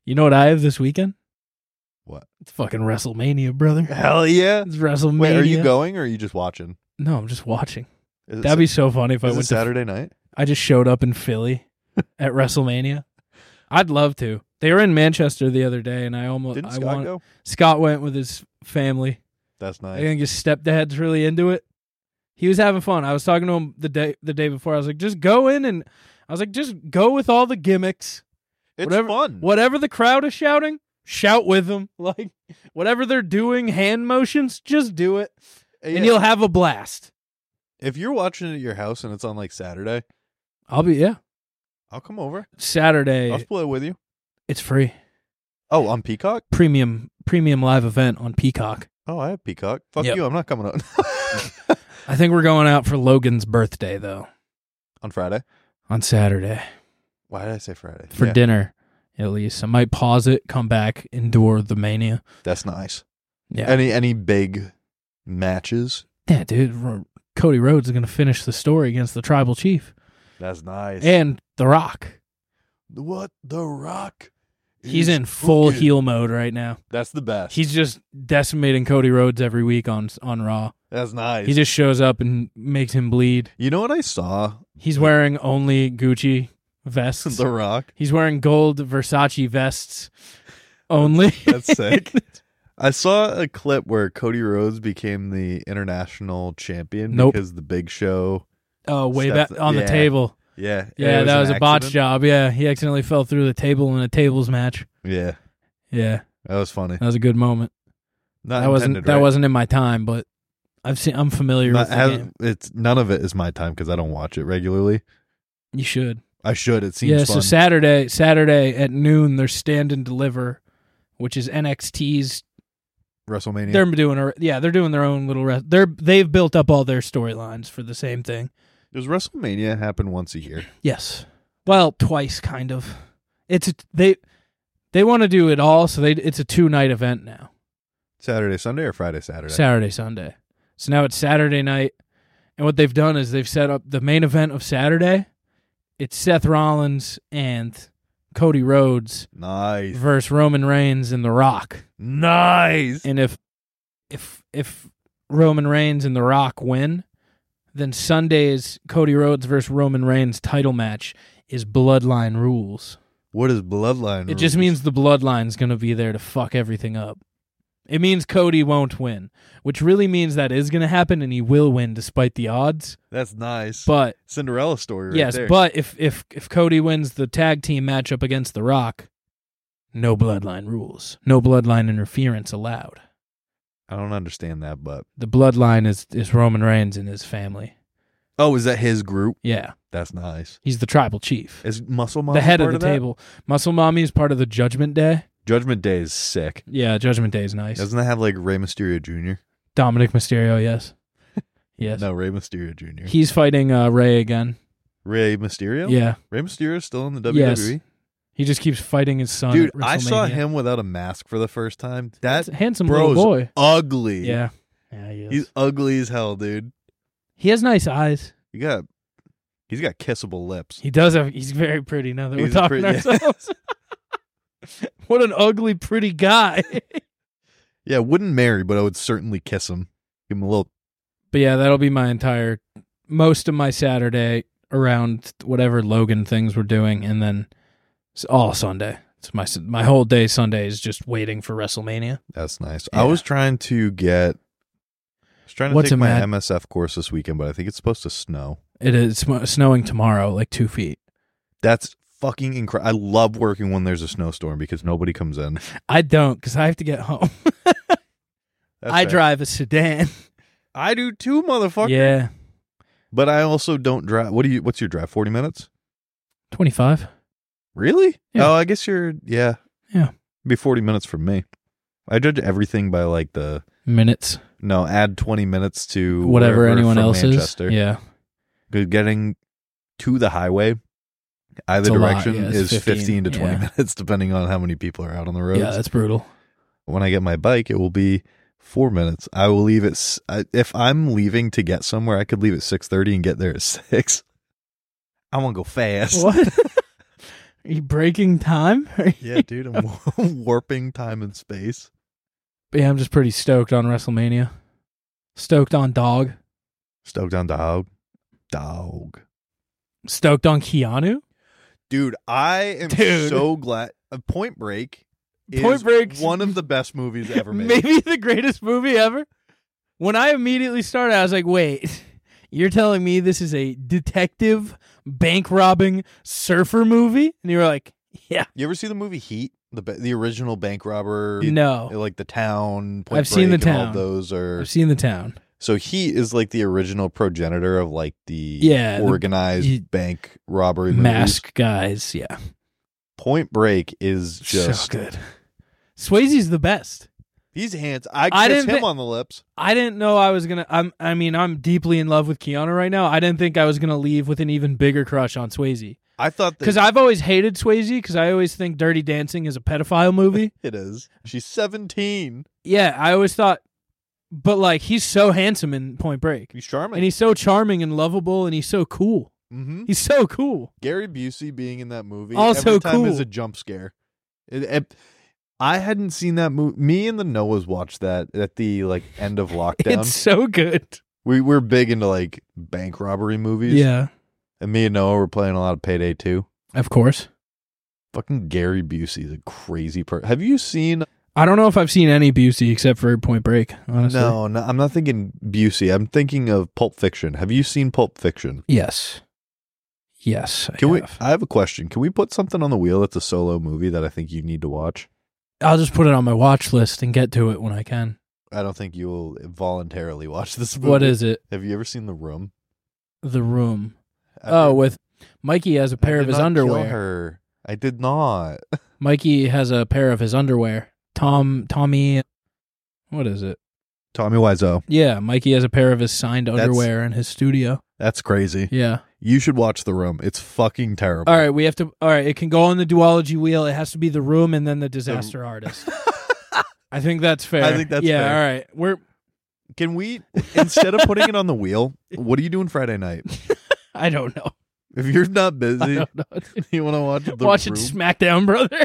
You know what I have this weekend? What? It's fucking WrestleMania, brother. Hell yeah. It's WrestleMania. Wait, are you going or are you just watching? No, I'm just watching. Is it That'd be so funny if I is it went Saturday night? to. I just showed up in Philly at WrestleMania. I'd love to. They were in Manchester the other day, and I almost. Didn't I Scott want, go? Scott went with his family. That's nice. I think his stepdad's really into it. He was having fun. I was talking to him the day the day before. I was like, just go in and I was like, just go with all the gimmicks. It's whatever, fun. Whatever the crowd is shouting, shout with them. Like whatever they're doing, hand motions, just do it, Yeah. and you'll have a blast. If you're watching it at your house and it's on like Saturday, I'll be yeah. I'll come over. Saturday, I'll split it with you. it's free. Oh, on Peacock? Premium premium live event on Peacock. Oh, I have Peacock. Fuck Yep. you. I'm not coming out. I think we're going out for Logan's birthday though On Friday? on Saturday Why did I say Friday? for Yeah, dinner. At least I might pause it, come back, endure the mania. That's nice. Yeah, Any any big matches? yeah, dude. R- Cody Rhodes is gonna finish the story against the Tribal Chief That's nice. and The Rock. What? The Rock? He's is in full cooking. heel mode right now. That's the best. He's just decimating Cody Rhodes every week on on Raw. That's nice. He just shows up and makes him bleed. You know what I saw? He's wearing only Gucci vests. The Rock. He's wearing gold Versace vests only. That's sick. I saw a clip where Cody Rhodes became the international champion Nope. because the Big Show. Oh, way back Stepped- on the yeah. table. Yeah. Yeah, it that was an a botch accident. job. Yeah, he accidentally fell through the table in a tables match. Yeah. Yeah, That was funny. that was a good moment. Not that wasn't intended, that right? wasn't in my time, but I've seen. I'm familiar Not, with the has- game. it's none of it is my time because I don't watch it regularly. You should. I should. It seems Yeah. fun. So Saturday, Saturday at noon, they're Stand and Deliver, which is N X T's. WrestleMania. They're doing a yeah. They're doing their own little. Re- they're they've built up all their storylines for the same thing. Does WrestleMania happen once a year? Yes. Well, twice kind of. It's a, they they want to do it all, so they it's a two night event now. Saturday, Sunday, or Friday, Saturday? Saturday, Sunday. So now it's Saturday night, and what they've done is they've set up the main event of Saturday. It's Seth Rollins and Cody Rhodes Nice. versus Roman Reigns and The Rock. Nice. And if if if Roman Reigns and The Rock win, then Sunday's Cody Rhodes versus Roman Reigns title match is Bloodline Rules. What is Bloodline? It just rules? means the Bloodline's going to be there to fuck everything up. It means Cody won't win, which really means that is going to happen and he will win despite the odds. That's nice. But Cinderella story right yes, there. but if if if Cody wins the tag team matchup against The Rock, no Bloodline rules. No Bloodline interference allowed. I don't understand that, but The Bloodline is is Roman Reigns and his family. oh, is that his group? Yeah, That's nice. he's the tribal chief. Is Muscle Mom The head of part the that? table. Muscle Mommy is part of the Judgment Day. Judgment Day is sick. Yeah, Judgment Day is nice. Doesn't that have like Rey Mysterio Junior? Dominic Mysterio, yes. Yes. No, Rey Mysterio Junior He's fighting uh, Ray again. Rey Mysterio? Yeah. Rey Mysterio is still in the W W E? Yes. He just keeps fighting his son. Dude, at I saw WrestleMania. him without a mask for the first time. That That's a handsome bro's little boy. ugly. Yeah. Yeah, he is. He's ugly as hell, dude. he has nice eyes. You got he's got kissable lips. He does have. He's very pretty now that He's we're talking pretty- ourselves. What an ugly, pretty guy. Yeah, wouldn't marry, but I would certainly kiss him. Give him a little But yeah, that'll be my entire, most of my Saturday around whatever Logan things we're doing, and then it's all Sunday. It's my my whole day Sunday is just waiting for WrestleMania. That's nice. Yeah. I was trying to get I was trying to What's take a my mad- M S F course this weekend, but I think it's supposed to snow. It is sm- snowing tomorrow, like two feet. That's fucking incredible. I love working when there's a snowstorm because nobody comes in. I don't, because I have to get home. That's I fair. drive a sedan. I do too, motherfucker. Yeah, But I also don't drive. What do you? What's your drive? Forty minutes? twenty-five. Really? Yeah. Oh, I guess you're. Yeah. Yeah. It'd be forty minutes from me. I judge everything by like the Minutes, no. Add twenty minutes to whatever wherever anyone from else Manchester. is. Yeah, Because getting to the highway, either It's a lot, direction, yeah, it's is fifteen, fifteen to twenty yeah. minutes, depending on how many people are out on the roads. yeah, that's brutal. When I get my bike, it will be four minutes. I will leave at s- I- if I'm leaving to get somewhere, I could leave at six thirty and get there at six. I want to go fast. What? Are you breaking time? Yeah, dude, I'm warping time and space. But yeah, I'm just pretty stoked on WrestleMania. Stoked on Dog. Stoked on dog. Dog. Stoked on Keanu. Dude, I am Dude. so glad. Uh, Point Break is Point Break's- one of the best movies ever made. Maybe the greatest movie ever. When I immediately started, I was like, wait, you're telling me this is a detective bank robbing surfer movie? And you were like, yeah. You ever see the movie Heat? The ba- the original bank robber? No. Like The Town, Point I've seen The Break, and all Town. those are... I've seen The Town. So Heat is like the original progenitor of like the Yeah, the- organized y- bank robbery movies. Mask guys, yeah. Point Break is just... so good. Swayze's the best. He's handsome. I I kiss didn't him thi- on the lips. I didn't know I was gonna. I'm. I mean, I'm deeply in love with Keanu right now. I didn't think I was gonna leave with an even bigger crush on Swayze I thought that because I've always hated Swayze because I always think Dirty Dancing is a pedophile movie. it is. She's seventeen. Yeah, I always thought, but like he's so handsome in Point Break, He's charming. and he's so charming and lovable, and he's so cool. mm-hmm. He's so cool. Gary Busey being in that movie Also every time is cool. a jump scare. It, it, I hadn't seen that movie. Me and the Noahs watched that at the like end of lockdown. It's so good. we we're big into like bank robbery movies. Yeah, And me and Noah were playing a lot of Payday two. of course. Fucking Gary Busey is a crazy person. Have you seen? I don't know if I've seen any Busey except for Point Break. Honestly, No, no, I'm not thinking Busey. I'm thinking of Pulp Fiction. Have you seen Pulp Fiction? Yes. Yes. I Can we? have. I have a question. Can we put something on the wheel that's a solo movie that I think you need to watch? I'll just put it on my watch list and get to it when I can. I don't think you will voluntarily watch this movie. What is it? Have you ever seen The Room? The Room. Oh, with Mikey has a I pair did of his not kill underwear. her. I did not. Mikey has a pair of his underwear. Tom, Tommy, what is it? Tommy Wiseau. Yeah, Mikey has a pair of his signed That's- underwear in his studio. That's crazy. Yeah. You should watch The Room. It's fucking terrible. All right, we have to. All right, it can go on the duology wheel. It has to be The Room and then The Disaster Artist. I think that's fair. I think that's yeah, fair. all right. We're. Can we, instead of putting it on the wheel, what are you doing Friday night? I don't know. If you're not I busy, don't know. you want to watch The Watching Room? SmackDown, brother.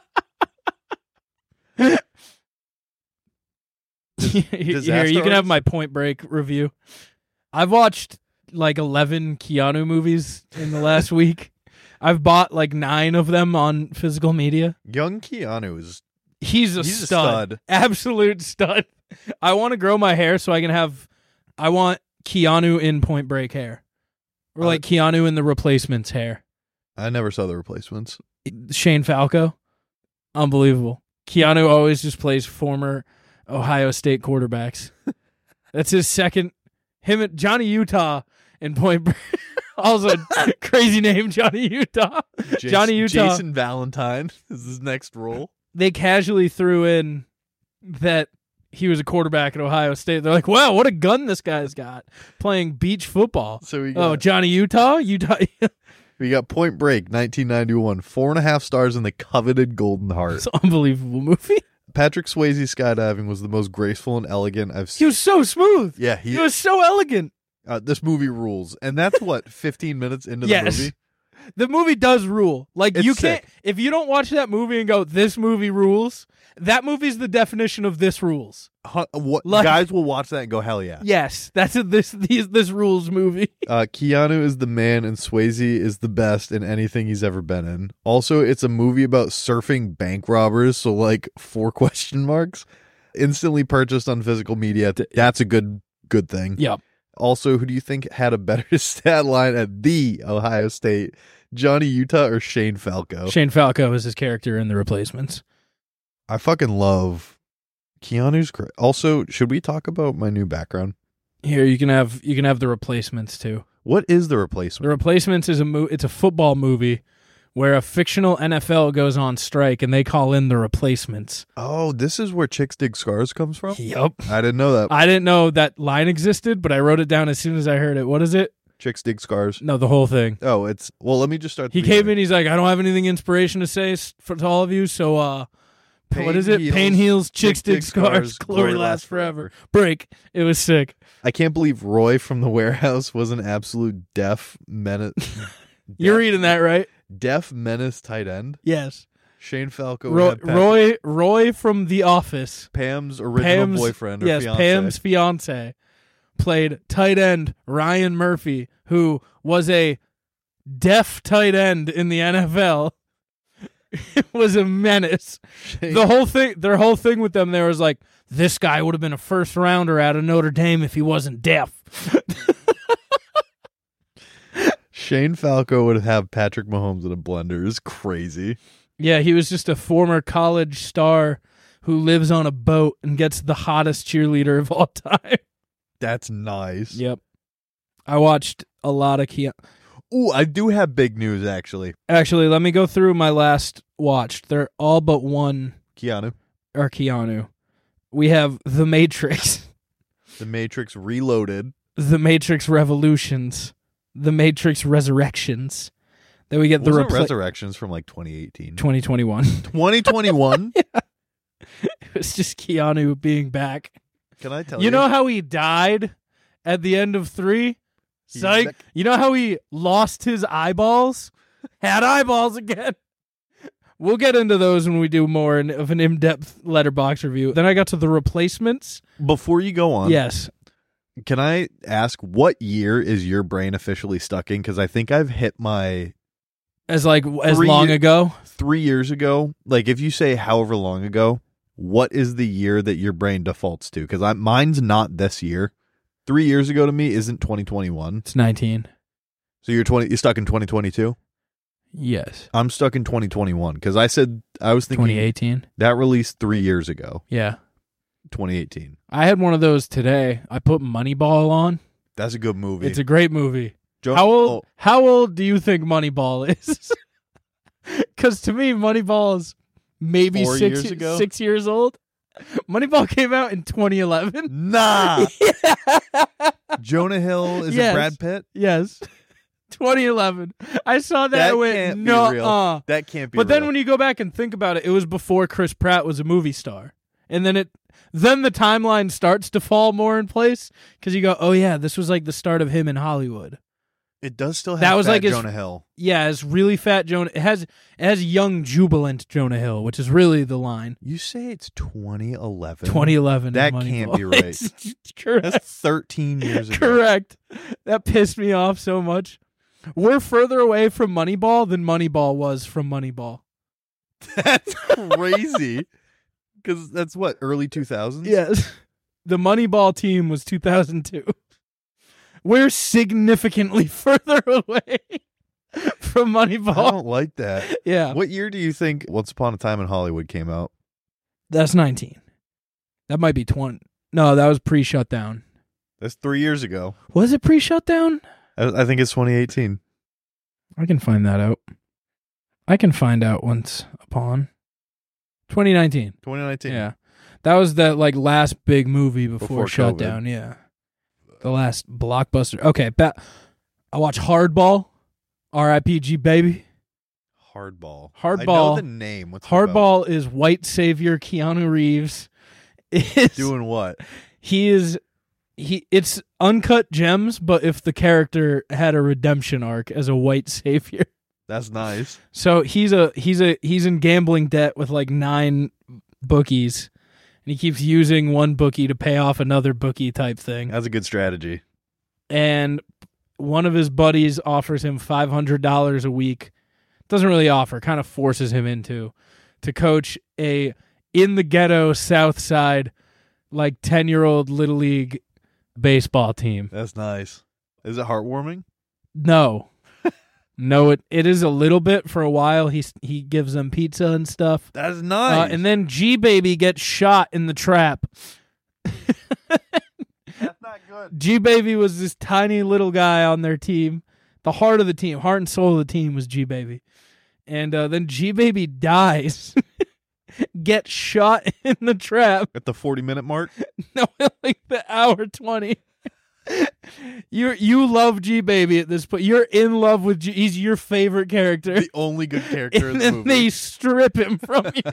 Here, you Disaster can have Artist? my Point Break review. I've watched like eleven Keanu movies in the last week. I've bought like nine of them on physical media. Young Keanu is He's a, He's a stud. stud. Absolute stud. I want to grow my hair so I can have I want Keanu in Point Break hair. Or like Uh, Keanu in The Replacements hair. I never saw The Replacements. Shane Falco. Unbelievable. Keanu always just plays former Ohio State quarterbacks. That's his second. Him and Johnny Utah in Point Break. Also, crazy name, Johnny Utah. Jason, Johnny Utah. Jason Valentine is his next role. They casually threw in that he was a quarterback at Ohio State. They're like, wow, what a gun this guy's got playing beach football. So we Oh, got, Johnny Utah? Utah. we got Point Break, nineteen ninety-one, four and a half stars in the coveted Golden Heart. It's an unbelievable movie. Patrick Swayze skydiving was the most graceful and elegant I've He seen. was so smooth. Yeah, He he. was so elegant. Uh, this movie rules, and that's what fifteen minutes into Yes. the movie. The movie does rule. Like It's you can't sick. if you don't watch that movie and go, this movie rules, that movie's the definition of this rules. Huh, what Like- guys will watch that and go, hell yeah. Yes, that's a this these this rules movie. Uh, Keanu is the man, and Swayze is the best in anything he's ever been in. Also, it's a movie about surfing bank robbers, so like four question marks. Instantly purchased on physical media. That's a good good thing. Yep. Also, who do you think had a better stat line at the Ohio State? Johnny Utah or Shane Falco? Shane Falco is his character in The Replacements. I fucking love Keanu's great. Also, should we talk about my new background? Here you can have you can have The Replacements too. What is The The Replacement? Replacements is a mo- it's a football movie where a fictional N F L goes on strike and they call in the replacements. Oh, this is where Chicks Dig Scars comes from? Yep. I didn't know that. I didn't know that line existed, but I wrote it down as soon as I heard it. What is it? Chicks Dig Scars. No, the whole thing. Oh, it's well. Let me just start. He the came beginning. in, he's like, I don't have anything inspiration to say s- for to all of you, so uh Pain what is it? heals, Pain heals, chicks chicks dig dig scars, scars, glory lasts forever. Break. It was sick. I can't believe Roy from The Warehouse was an absolute deaf menace. You're reading that right? Deaf menace tight end. Yes. Shane Falco. would Roy, have Patrick- Roy Roy from The Office. Pam's original Pam's boyfriend or yes, fiance. Pam's fiance played tight end Ryan Murphy, who was a deaf tight end in the N F L. It was a menace. Shane- The whole thing, their whole thing with them there was like, this guy would have been a first rounder out of Notre Dame if he wasn't deaf. Shane Falco would have Patrick Mahomes in a blender. It's crazy. Yeah, he was just a former college star who lives on a boat and gets the hottest cheerleader of all time. That's nice. Yep. I watched a lot of Keanu. Ooh, I do have big news, actually. Actually, let me go through my last watch. They're all but one Keanu. are Keanu. We have The Matrix, The Matrix Reloaded. The Matrix Revolutions, The Matrix Resurrections. Then we get the Wasn't repla- Resurrections from like twenty eighteen. twenty twenty-one. twenty twenty-one? It was just Keanu being back. Can I tell you? You know how he died at the end of three? He's Psych. back. You know how he lost his eyeballs? Had eyeballs again. We'll get into those when we do more in, of an in-depth Letterbox review. Then I got to The Replacements. Before you go on, Yes. can I ask what year is your brain officially stuck in? Because I think I've hit my As like as Three long year- ago. three years ago. Like if you say however long ago, what is the year that your brain defaults to? Because I mine's not this year. Three years ago to me isn't twenty twenty-one. It's nineteen. So you're twenty. You're stuck in twenty twenty-two. Yes. I'm stuck in twenty twenty-one because I said I was thinking twenty eighteen. that released three years ago, Yeah. twenty eighteen. I had one of those today. I put Moneyball on. That's a good movie. It's a great movie. Jo- How old oh, how old do you think Moneyball is? Because to me, Moneyball is maybe Four six years ago? six years old. Moneyball came out in twenty eleven. Nah. Jonah Hill is Yes. it Brad Pitt? Yes. twenty eleven. I saw that, That and went, can't be no, real. uh. That can't be. But then real. when you go back and think about it, it was before Chris Pratt was a movie star. And then it then the timeline starts to fall more in place because you go, oh yeah, this was like the start of him in Hollywood. it does still have that was fat like his- Jonah Hill. Yeah, it's really fat Jonah. It has it has young jubilant Jonah Hill, which is really the line. You say it's twenty eleven. twenty eleven. That is can't Moneyball. be right. It's correct. That's thirteen years ago. Correct. That pissed me off so much. We're further away from Moneyball than Moneyball was from Moneyball. That's crazy. Because that's what, early two thousands? Yes. The Moneyball team was two thousand two. We're significantly further away from I Moneyball. don't like that. Yeah. What year do you think Once Upon a Time in Hollywood came out? That's nineteen. That might be twenty. No, that was pre-shutdown. That's three years ago. Was it pre-shutdown? I, I think it's twenty eighteen. I can find that out. I can find out once upon. twenty nineteen. twenty nineteen. Yeah. That was the like last big movie before, Before shutdown, yeah. The last blockbuster. Okay, ba- I watch Hardball. R I P G baby. Hardball. Hardball. I know the name. What's it about? Hardball is white savior Keanu Reeves. Is Doing what? he is he it's uncut gems, but if the character had a redemption arc as a white savior. That's nice. So he's a he's a he's in gambling debt with like nine bookies, and he keeps using one bookie to pay off another bookie type thing. That's a good strategy. And one of his buddies offers him five hundred dollars a week. Doesn't really offer, kind of forces him into to coach a in the ghetto South Side like ten-year-old little league baseball team. That's nice. Is it heartwarming? No. No, it, it is a little bit for a while. He he gives them pizza and stuff. That's Uh, nice. and then G Baby gets shot in the trap. that's not good. G Baby was this tiny little guy on their team. The heart of the team, heart and soul of the team was G Baby. And uh, then G Baby dies, gets shot in the trap. At the forty minute mark? No, like the hour twenty. You you love G Baby at this point. You're in love with G. He's your favorite character. The only good character in And the then movie. they strip him from you.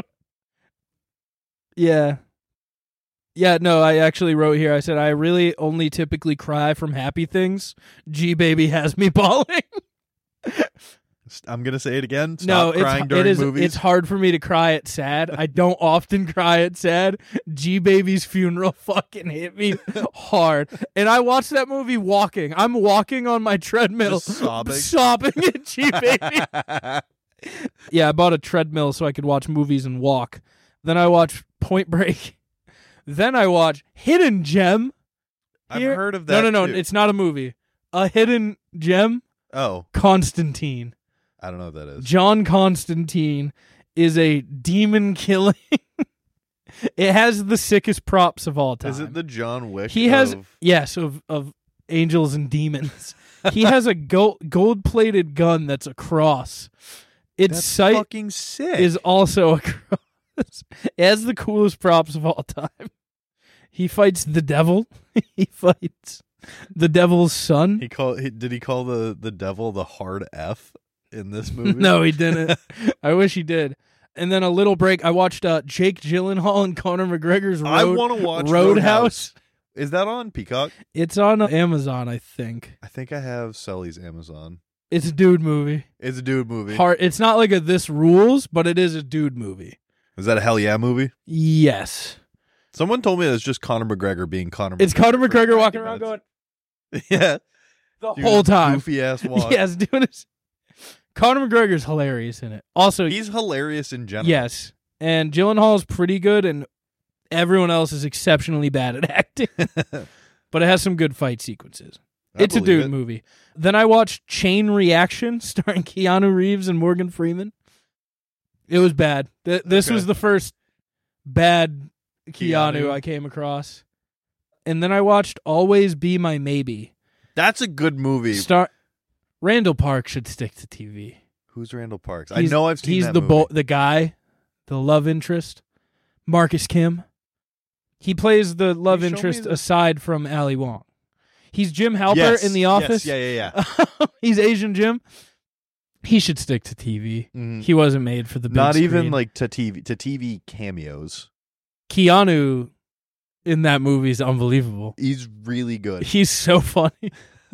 Yeah. Yeah, no, I actually wrote here, I said, I really only typically cry from happy things. G Baby has me bawling. I'm gonna say it again. Stop no, crying it's, during it is. movies. It's hard for me to cry at sad. I don't often cry at sad. G Baby's funeral fucking hit me hard, and I watched that movie walking. I'm walking on my treadmill, Just sobbing. sobbing at G Baby. Yeah, I bought a treadmill so I could watch movies and walk. Then I watched Point Break. Then I watched Hidden Gem. I've Here- heard of that. No, no, no. too. It's not a movie. A Hidden Gem. Oh, Constantine. I don't know what that is. John Constantine is a demon killing. It has the sickest props of all time. Is it the John Wick? He has of- yes of of angels and demons. He has a gold gold plated gun that's a cross. Its That's sight fucking sick. is also a cross. It has the coolest props of all time. He fights the devil. He fights the devil's son. he call? He, did he call the the devil the hard F in this movie? No, he didn't. I wish he did. And then a little break. I watched uh, Jake Gyllenhaal and Conor McGregor's Road, I want to watch Roadhouse. Is that on Peacock? It's on Amazon, I think. I think I have Sully's Amazon. It's a dude movie. It's a dude movie. Hard. It's not like a This Rules, but it is a dude movie. Is that a hell yeah movie? Yes. Someone told me it's just Conor McGregor being Conor. It's McGregor Conor for McGregor ninety walking around minutes. going yeah, the doing whole his time. goofy ass walk. Yes, doing his. Conor McGregor's hilarious in it. Also, He's hilarious in general. yes, and Gyllenhaal's pretty good, and everyone else is exceptionally bad at acting. But it has some good fight sequences. I It's a believe dude it. movie. Then I watched Chain Reaction starring Keanu Reeves and Morgan Freeman. It was bad. Th- this Okay. was the first bad Keanu, Keanu. I came across. And then I watched Always Be My Maybe. That's a good movie. Star Randall Park should stick to T V. Who's Randall Parks? I He's- know I've seen He's that the movie. bo- the guy, the love interest, Marcus Kim. He plays the love you show me interest the- aside from Ali Wong. He's Jim Halper Yes, in The yes, Office. yeah, yeah, yeah. He's Asian Jim. He should stick to T V. Mhm. He wasn't made for the big Not even screen. like to T V to T V cameos. Keanu in that movie is unbelievable. He's really good. He's so funny.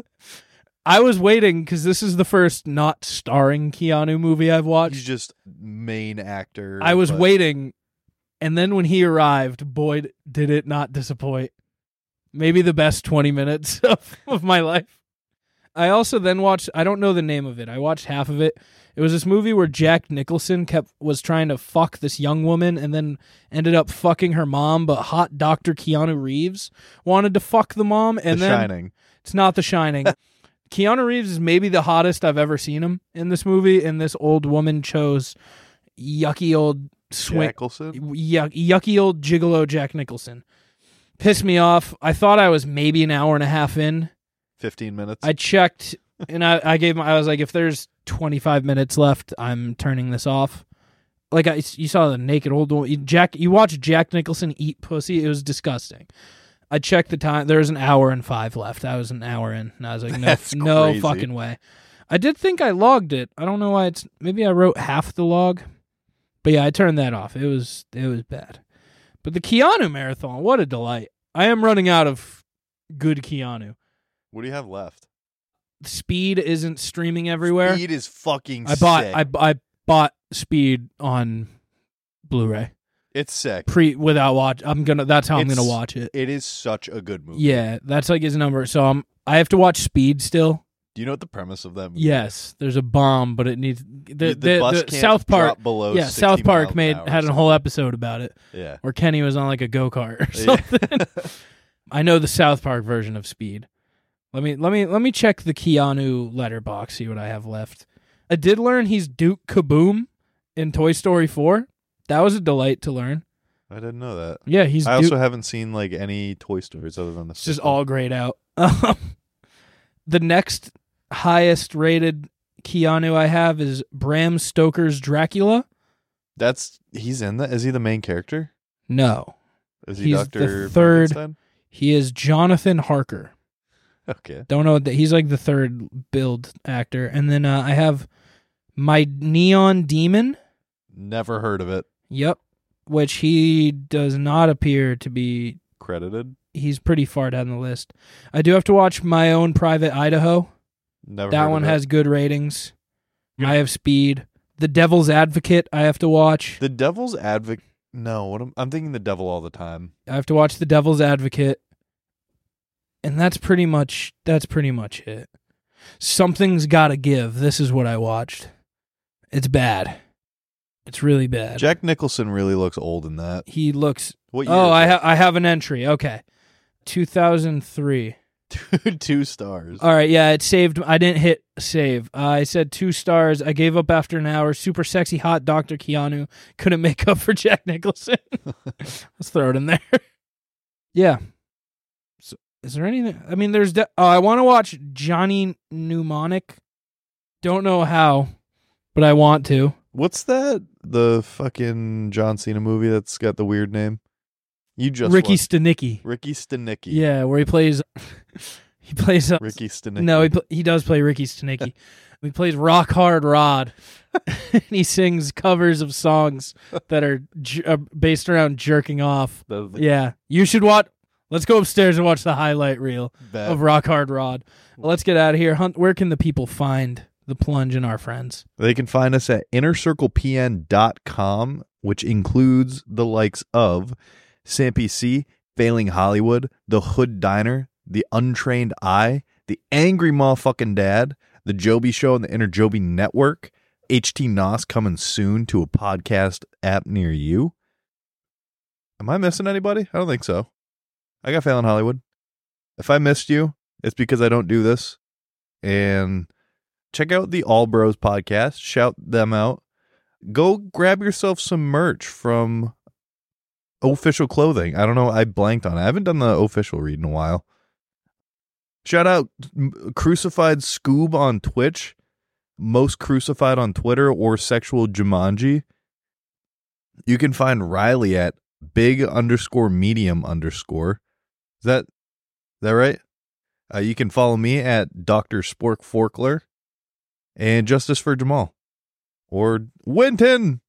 I was waiting because this is the first not starring Keanu movie I've watched. He's just main actor. I was but waiting, and then when he arrived, boy, did it not disappoint. Maybe the best twenty minutes of, of my life. I also then watched, I don't know the name of it. I watched half of it. It was this movie where Jack Nicholson kept was trying to fuck this young woman and then ended up fucking her mom, but hot Doctor Keanu Reeves wanted to fuck the mom. And The then Shining. it's not The Shining. Keanu Reeves is maybe the hottest I've ever seen him in this movie, and this old woman chose yucky old swing, Nicholson? yuck, yucky old gigolo Jack Nicholson. Pissed me off. I thought I was maybe an hour and a half in. Fifteen minutes. I checked, and I, I gave my, I was like, if there's twenty-five minutes left, I'm turning this off. Like, I, you saw the naked old woman. Jack, you watched Jack Nicholson eat pussy. It was disgusting. I checked the time. There was an hour and five left. I was an hour in, and I was like, no, That's no crazy. fucking way. I did think I logged it. I don't know why it's, maybe I wrote half the log. But yeah, I turned that off. It was, it was bad. But the Keanu marathon, what a delight. I am running out of good Keanu. What do you have left? Speed isn't streaming everywhere. Speed is fucking I bought sick. I, I bought Speed on Blu-ray It's sick. pre without watch. I'm gonna. That's how I'm It's- gonna watch it. It is such a good movie. Yeah, that's like his number. So I'm. I have to watch Speed still. Do you know what the premise of that movie Yes, there's a bomb, but it needs the, The, the, bus the can't South Park. drop below Yeah, sixty South Park miles made an hour had or a whole episode about it something. Yeah. where Kenny was on like a go kart or something. I know the South Park version of Speed. Let me let me let me check the Keanu letterbox, see what I have left. I did learn he's Duke Kaboom in Toy Story four. That was a delight to learn. I didn't know that. Yeah, he's I Duke. also haven't seen like any Toy Stories other than the It's just first one. all grayed out. Um, the next highest rated Keanu I have is Bram Stoker's Dracula. That's he's in that. Is he the main character? No, Is he He's Doctor the third- Frankenstein? he is Jonathan Harker. Okay. Don't know what that. He's like the third build actor. And then uh, I have My Neon Demon. Never heard of it. Yep. Which he does not appear to be. Credited. He's pretty far down the list. I do have to watch My Own Private Idaho. Never. That heard one of it. has good ratings. I have Speed. The Devil's Advocate I have to watch. The Devil's Advocate. No, what am, I'm thinking the devil all the time. I have to watch The Devil's Advocate. And that's pretty much that's pretty much it. Something's Gotta Give. This is what I watched. It's bad. It's really bad. Jack Nicholson really looks old in that. He looks. What year Oh, is I that? ha- I have an entry. Okay, two thousand three. Two stars. All right, yeah, it saved. I didn't hit save. Uh, I said two stars. I gave up after an hour. Super sexy, hot Doctor Keanu couldn't make up for Jack Nicholson. Let's throw it in there. Yeah. So, is there anything? I mean, there's. De- oh, I want to watch Johnny Mnemonic. Don't know how, but I want to. What's that? The fucking John Cena movie that's got the weird name? You just Ricky watched- Stenicki. Ricky Stenicki. Yeah, where he plays. he plays. Uh, Ricky Stenicki. No, he pl- he does play Ricky Stenicki. He plays Rock Hard Rod. And he sings covers of songs that are j- uh, based around jerking off. The- the- Yeah, you should watch. Let's go upstairs and watch the highlight reel Bet. of Rock Hard Rod. Let's get out of here. Hunt, where can the people find the Plunge and our friends? They can find us at inner circle p n dot com, which includes the likes of Sam P C, Failing Hollywood, The Hood Diner, The Untrained Eye, The Angry Motherfucking Dad, The Joby Show and the Inner Joby Network, H T N O S coming soon to a podcast app near you. Am I missing anybody? I don't think so. I got Failing Hollywood. If I missed you, it's because I don't do this. And check out the All Bros podcast. Shout them out. Go grab yourself some merch from Official Clothing. I don't know. I blanked on it. I haven't done the official read in a while. Shout out Crucified Scoob on Twitch, Most Crucified on Twitter, or Sexual Jumanji. You can find Riley at big underscore medium underscore. Is that, is that right? Uh, you can follow me at Doctor Spork Forkler and Justice for Jamal or Winton.